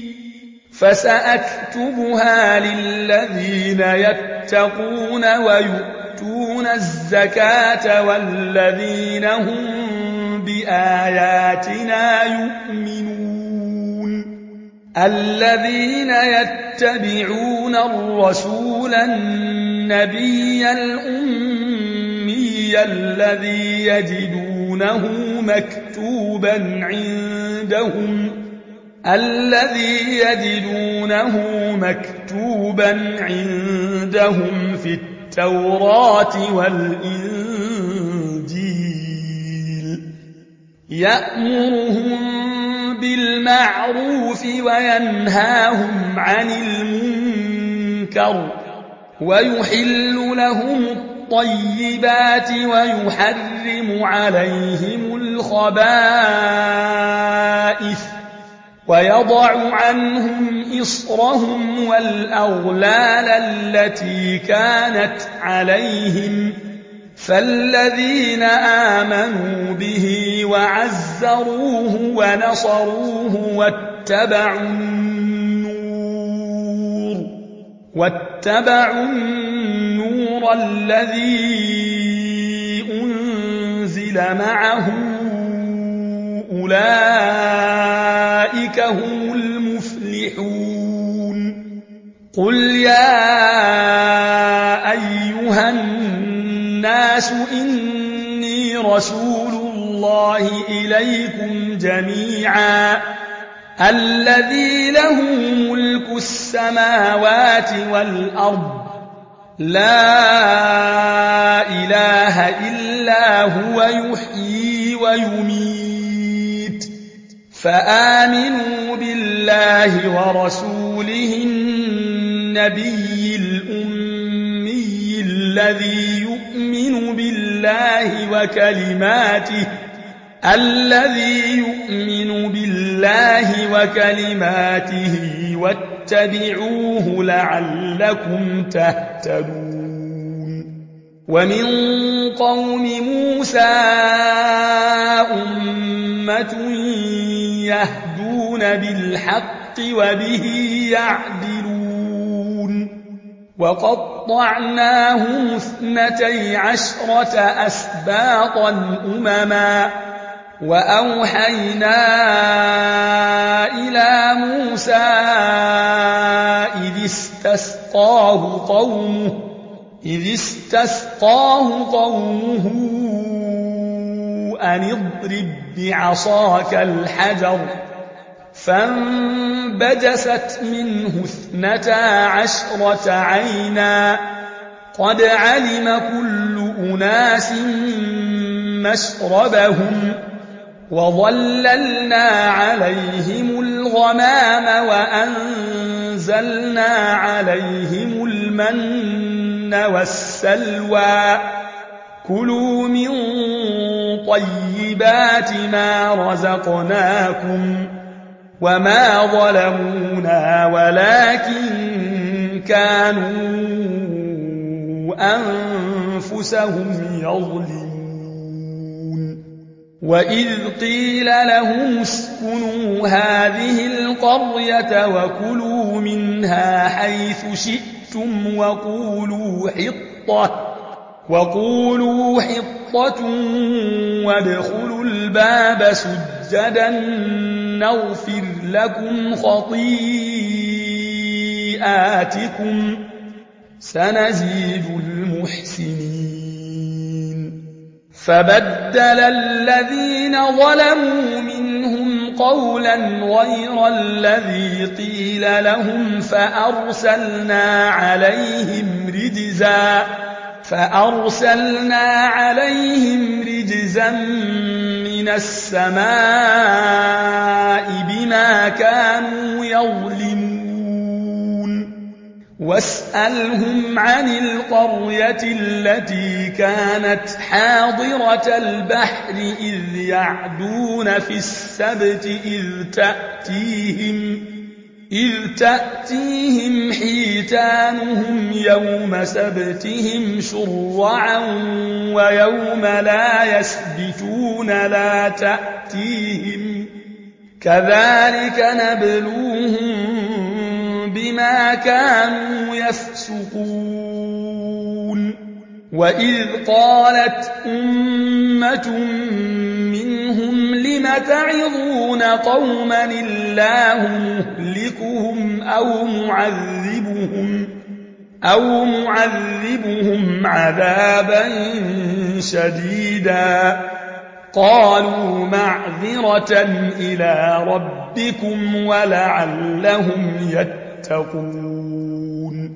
فسأكتبها للذين يتقون ويؤتون الزكاة والذين هم بآياتنا يؤمنون. الذين يتبعون الرسول النبي الأمي الذي يجدونه مكتوبا عندهم في التوراة والإنجيل يأمرهم بالمعروف وينهاهم عن المنكر ويحل لهم الطيبات ويحرم عليهم الخبائث ويضع عنهم إصرهم والأغلال التي كانت عليهم فالذين آمنوا به وعزروه ونصروه واتبعوا النور الذي أنزل معه أولئك هم المفلحون قل يا أيها الناس إني رسول الله إليكم جميعا الذي له ملك السماوات والأرض لا إله إلا هو يحيي ويميت فآمنوا بالله ورسوله النبي الأمي الذي يؤمن بالله وكلماته واتبعوه لعلكم تهتدون ومن قوم موسى أمة يهدون بالحق وبه يعدلون وقطعناهم 12 أسباطا أمما وأوحينا إلى موسى إذ استسقاه قومه أن اضرب بعصاك الحجر فانبجست منه 12 عينا قد علم كل أناس مشربهم وظللنا عليهم الغمام وأنزلنا عليهم المن والسلوى كلوا من طيبات ما رزقناكم وما ظلمونا ولكن كانوا أنفسهم يظلمون وإذ قيل لهم اسكنوا هذه القرية وكلوا منها حيث شئتم وقولوا حطة وادخلوا الباب سجدا نغفر لكم خطيئاتكم سنزيد المحسنين فبدل الذين ظلموا منهم قولا غير الذي قيل لهم فأرسلنا عليهم رجزا من السماء بما كانوا يظلمون واسألهم عن القرية التي كانت حاضرة البحر إذ يعدون في السبت إذ تأتيهم حيتانهم يوم سبتهم شرعا ويوم لا يسبتون لا تأتيهم كذلك نبلوهم بما كانوا يفسقون وإذ قالت أمة منهم لم تعظون قوما الله مهلكهم أو معذبهم عذابا شديدا قالوا معذرة إلى ربكم ولعلهم يتقون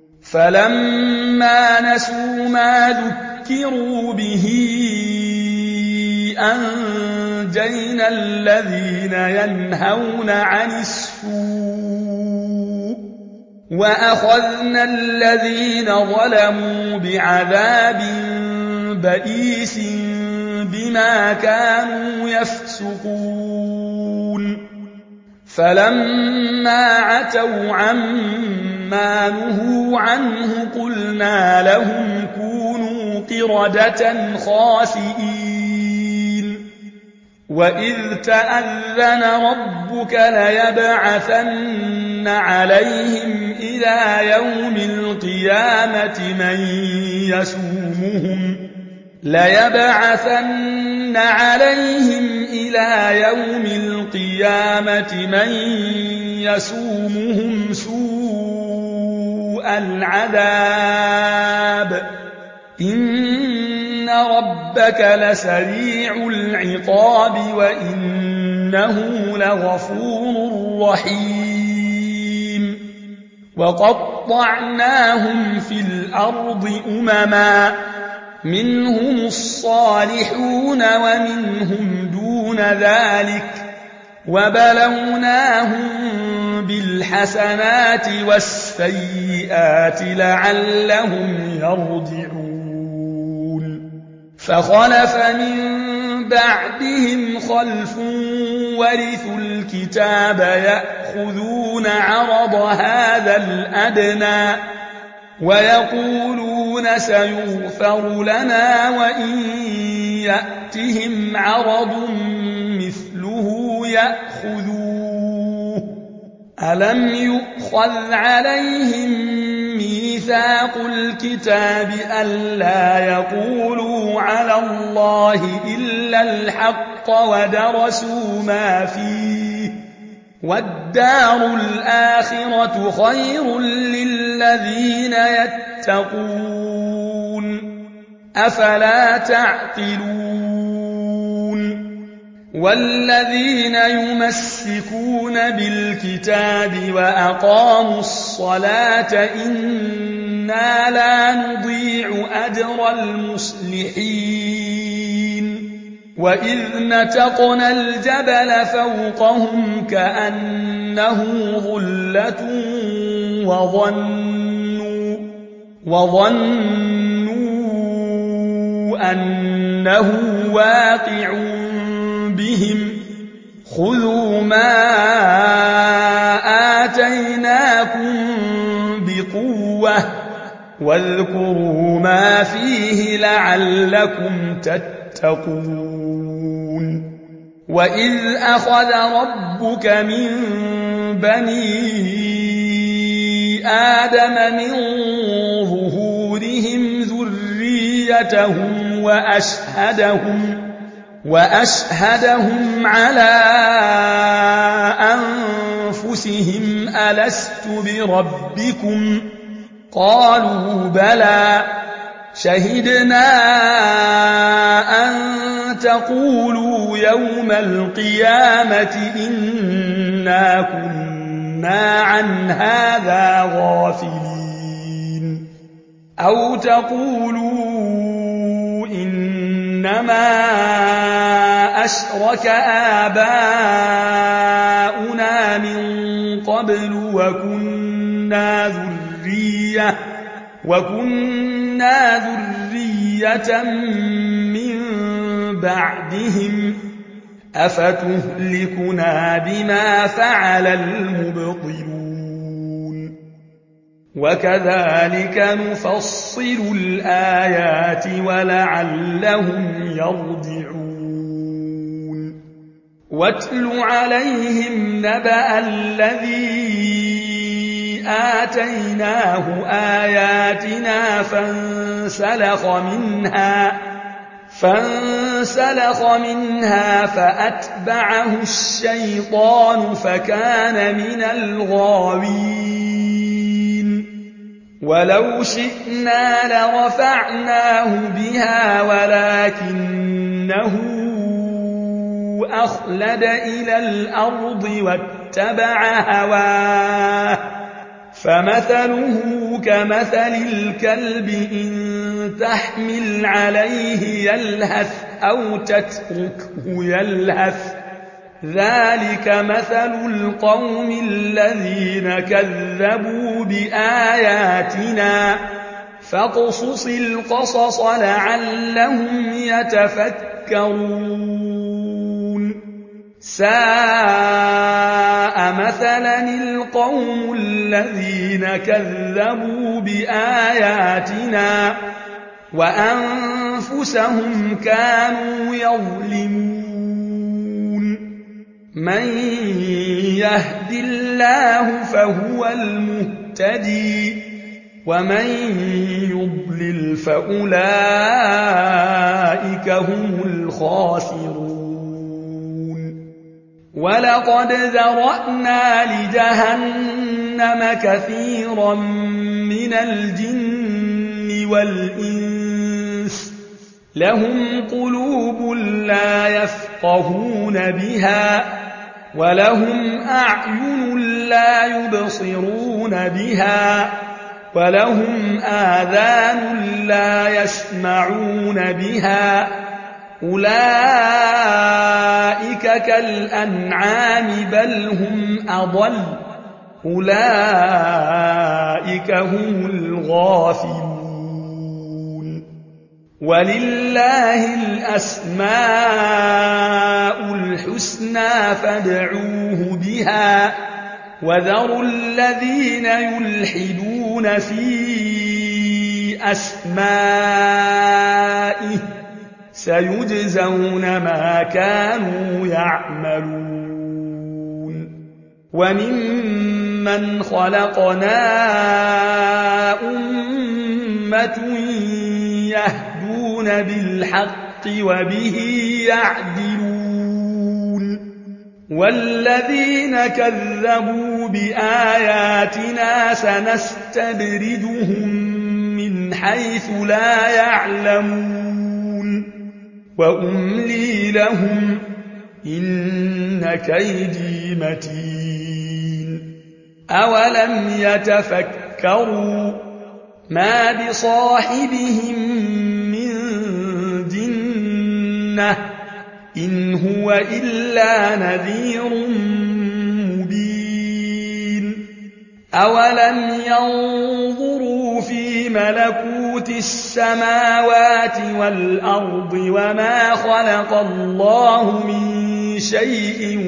فلما نسوا ما ذكروا به أنجينا الذين ينهون عن السوء وأخذنا الذين ظلموا بعذاب بئيس بما كانوا يفسقون فلما عتوا عما نهوا عنه قلنا لهم كونوا قردة خاسئين وإذ تأذن ربك ليبعثن عليهم إلى يوم القيامة من يسومهم سوء العذاب إن ربك لسريع العقاب وإنه لغفور رحيم وقطعناهم في الأرض أمما منهم الصالحون ومنهم دون ذلك وبلوناهم بالحسنات والسيئات لعلهم يرجعون فخلف من بعدهم خلف ورثوا الكتاب يأخذون عرض هذا الأدنى ويقولون سيغفر لنا وإن يأتهم عرض مثله يأخذوه ألم يؤخذ عليهم ميثاق الكتاب ألا يقولوا على الله إلا الحق ودرسوا ما فيه والدار الآخرة خير للذين يتقون أفلا تعقلون والذين يمسكون بالكتاب وأقاموا الصلاة إنا لا نضيع أجر المصلحين وإذ نتقنا الجبل فوقهم كأنه ظلة وظنوا أنه واقع بهم خذوا ما آتيناكم بقوة واذكروا ما فيه لعلكم تتقون وإذ أخذ ربك من بني آدم من ظهورهم ذريتهم وأشهدهم على أنفسهم ألست بربكم قالوا بلى شهدنا أن تقولوا يوم القيامة إنا كنا عن هذا غافلين أو تقولوا إنما أشرك آباؤنا من قبل وكنا ذرية من بعدهم أفتهلكنا بما فعل المبطلون وكذلك نفصل الآيات ولعلهم يرجعون واتل عليهم نبأ الذي آتيناه آياتنا فانسلخ منها فأتبعه الشيطان فكان من الغاوين ولو شئنا لرفعناه بها ولكنه أخلد إلى الأرض واتبع هواه فمثله كمثل الكلب إن تحمل عليه يلهث أو تتركه يلهث ذلك مثل القوم الذين كذبوا بآياتنا فاقصص القصص لعلهم يتفكرون ساء مثلا القوم الذين كذبوا بآياتنا وأنفسهم كانوا يظلمون. من يهد الله فهو المهتدي ومن يضلل فأولئك هم الخاسرون. ولقد ذرأنا لجهنم كثيرا من الجن والإنس لهم قلوب لا يفقهون بها ولهم أعين لا يبصرون بها ولهم آذان لا يسمعون بها أولئك كالأنعام بل هم أضل أولئك هم الغافلون. ولله الأسماء الحسنى فادعوه بها وذروا الذين يلحدون في أسمائه سيجزون ما كانوا يعملون. وممن خلقنا أمة يهدون بالحق وبه يعدلون والذين كذبوا بآياتنا سنستدرجهم من حيث لا يعلمون وأملي لهم إن كيدي متين. أولم يتفكروا ما بصاحبهم من جنة إن هو إلا نذير مبين. أولم ينظروا في ملكوت السماوات والأرض وما خلق الله من شيء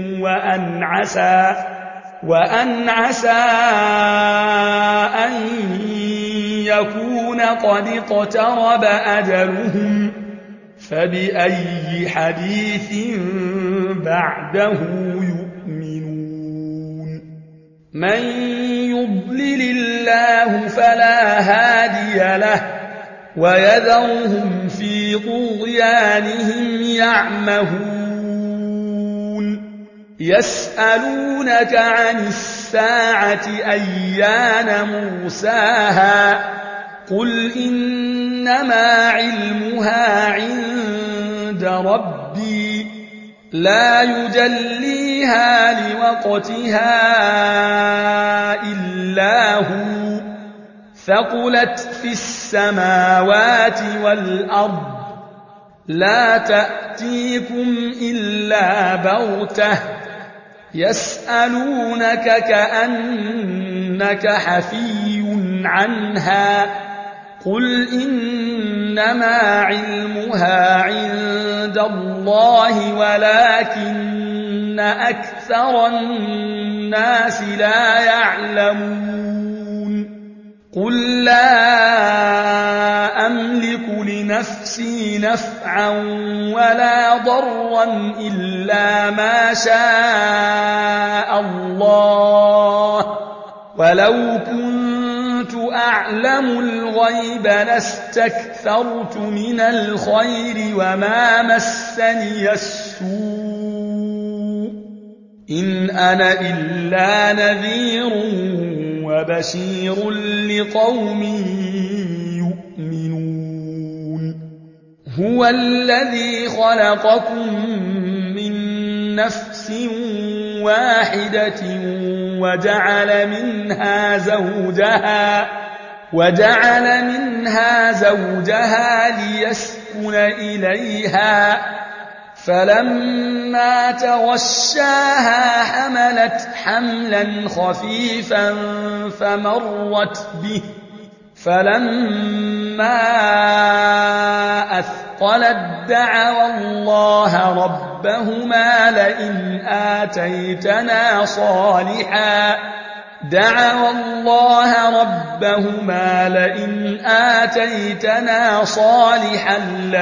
وأن عسى أن يكون قد اقترب أجلهم فبأي حديث بعده يؤمنون. من يضلل الله فلا هادي له ويذرهم في طغيانهم يعمهون. يسألونك عن الساعة أيان مرساها قل إنما علمها عند ربي لا يجليها لوقتها إلا هو ثقلت في السماوات والأرض لا تأتيكم إلا بغتة يسألونك كأنك حفي عنها قل إنما علمها عند الله ولكن أكثر الناس لا يعلمون. قل لا أملك لنفسي نفعا ولا ضرا إلا ما شاء الله ولو كنت أعلم الغيب لاستكثرت من الخير وما مسني السوء إن أنا إلا نذير وبشير لقوم يؤمنون. هو الذي خلقكم من نفس واحدة وجعل منها زوجها ليسكن إليها فلما تغشاها حملت حملا خفيفا فمرت به فلما أثقلت دعوا الله ربهما لئن آتيتنا صالحا ربهما لئن آتيتنا صالحا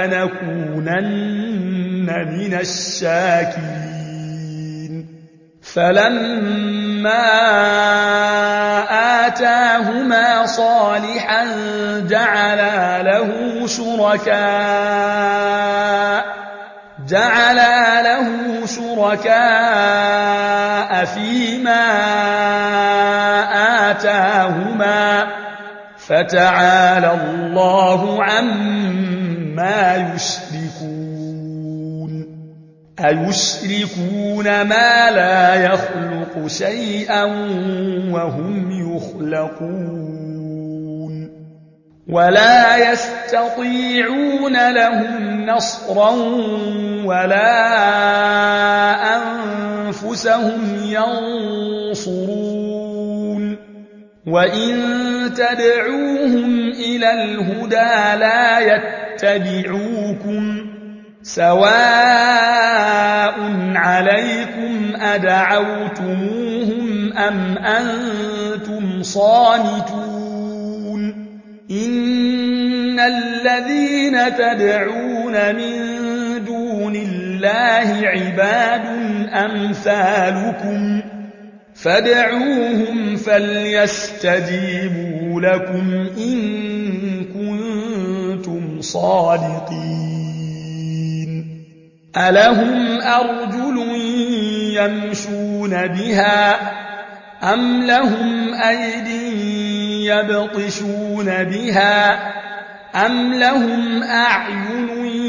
لنكونن من الشاكرين فلما آتاهما صالحا جعلا له شركاء فيما آتاهما فتعالى الله عما يشركون أيشركون ما لا يخلق شيئا وهم يخلقون ولا يستطيعون لهم نصرا ولا أنفسهم ينصرون وإن تدعوهم إلى الهدى لا يتبعوكم سواء عليكم أدعوتموهم أم أنتم صامتون إن الذين تدعون من دون الله عباد أمثالكم فادعوهم فليستجيبوا لكم إن كنتم صادقين ألهم أرجل يمشون بها أم لهم أيد يبطشون بها أم لهم أعين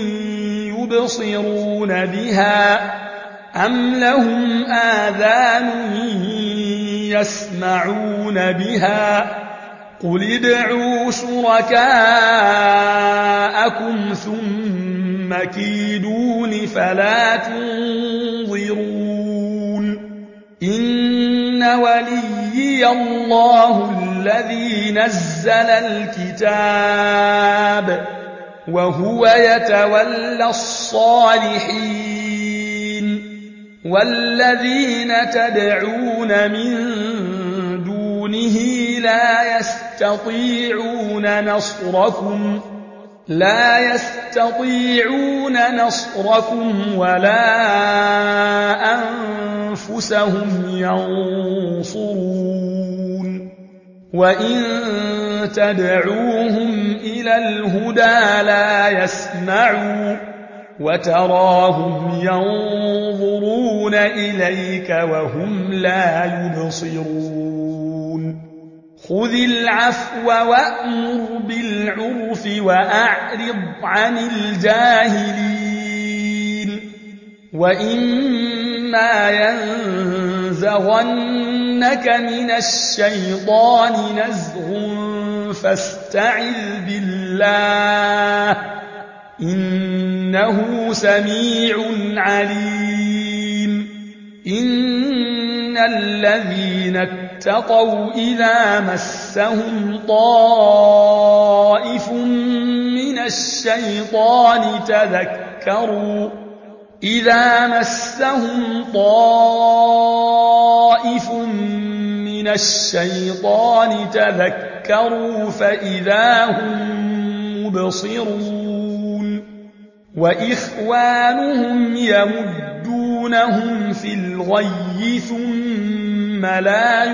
يبصرون بها أم لهم آذان يسمعون بها قل ادعوا شركاءكم ثم كيدون فلا تنظرون إن وليي الله الذي نزل الكتاب وهو يتولى الصالحين والذين تدعون من دونه لا يستطيعون نصركم ولا أنفسهم ينصرون وإن تدعوهم إلى الهدى لا يسمعوا وتراهم ينظرون إليك وهم لا يبصرون خذ العفو وأمر بالعرف وأعرض عن الجاهلين وإما ينزغنك من الشيطان نزغ فاستعذ بالله إنه سميع عليم إن الذين اتقوا إذا مسهم طائف من الشيطان تذكروا فإذا هم مبصرون وإخوانهم يمدونهم في الغي ثم لا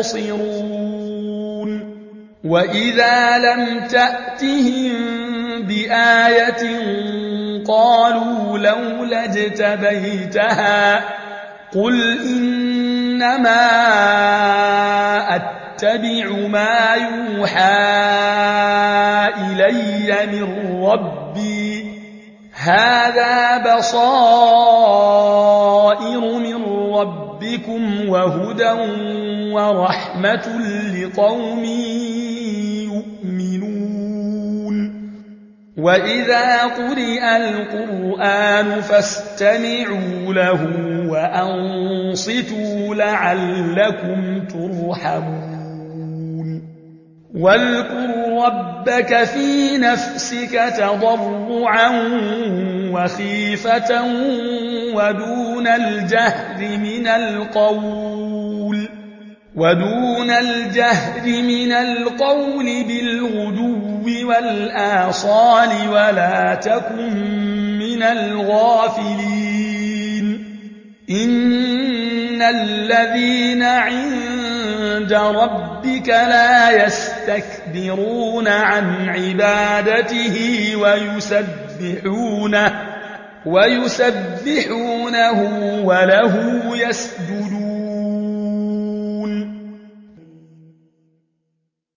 يقصرون وإذا لم تأتهم بآية قالوا لولا اجتبيتها قل إنما أتبع ما يوحى إلي من ربي هذا بصائر من ربكم وهدى ورحمة لقوم يؤمنون وإذا قرئ القرآن فاستمعوا له وأنصتوا لعلكم ترحمون واذكر ربك في نفسك تضرعا وخيفة ودون الجهر من القول ودون الجهر من القول بالغدو والآصال ولا تكن من الغافلين إن الذين عند ربك لا يستكبرون عن عبادته ويسبحونه وله يسجدون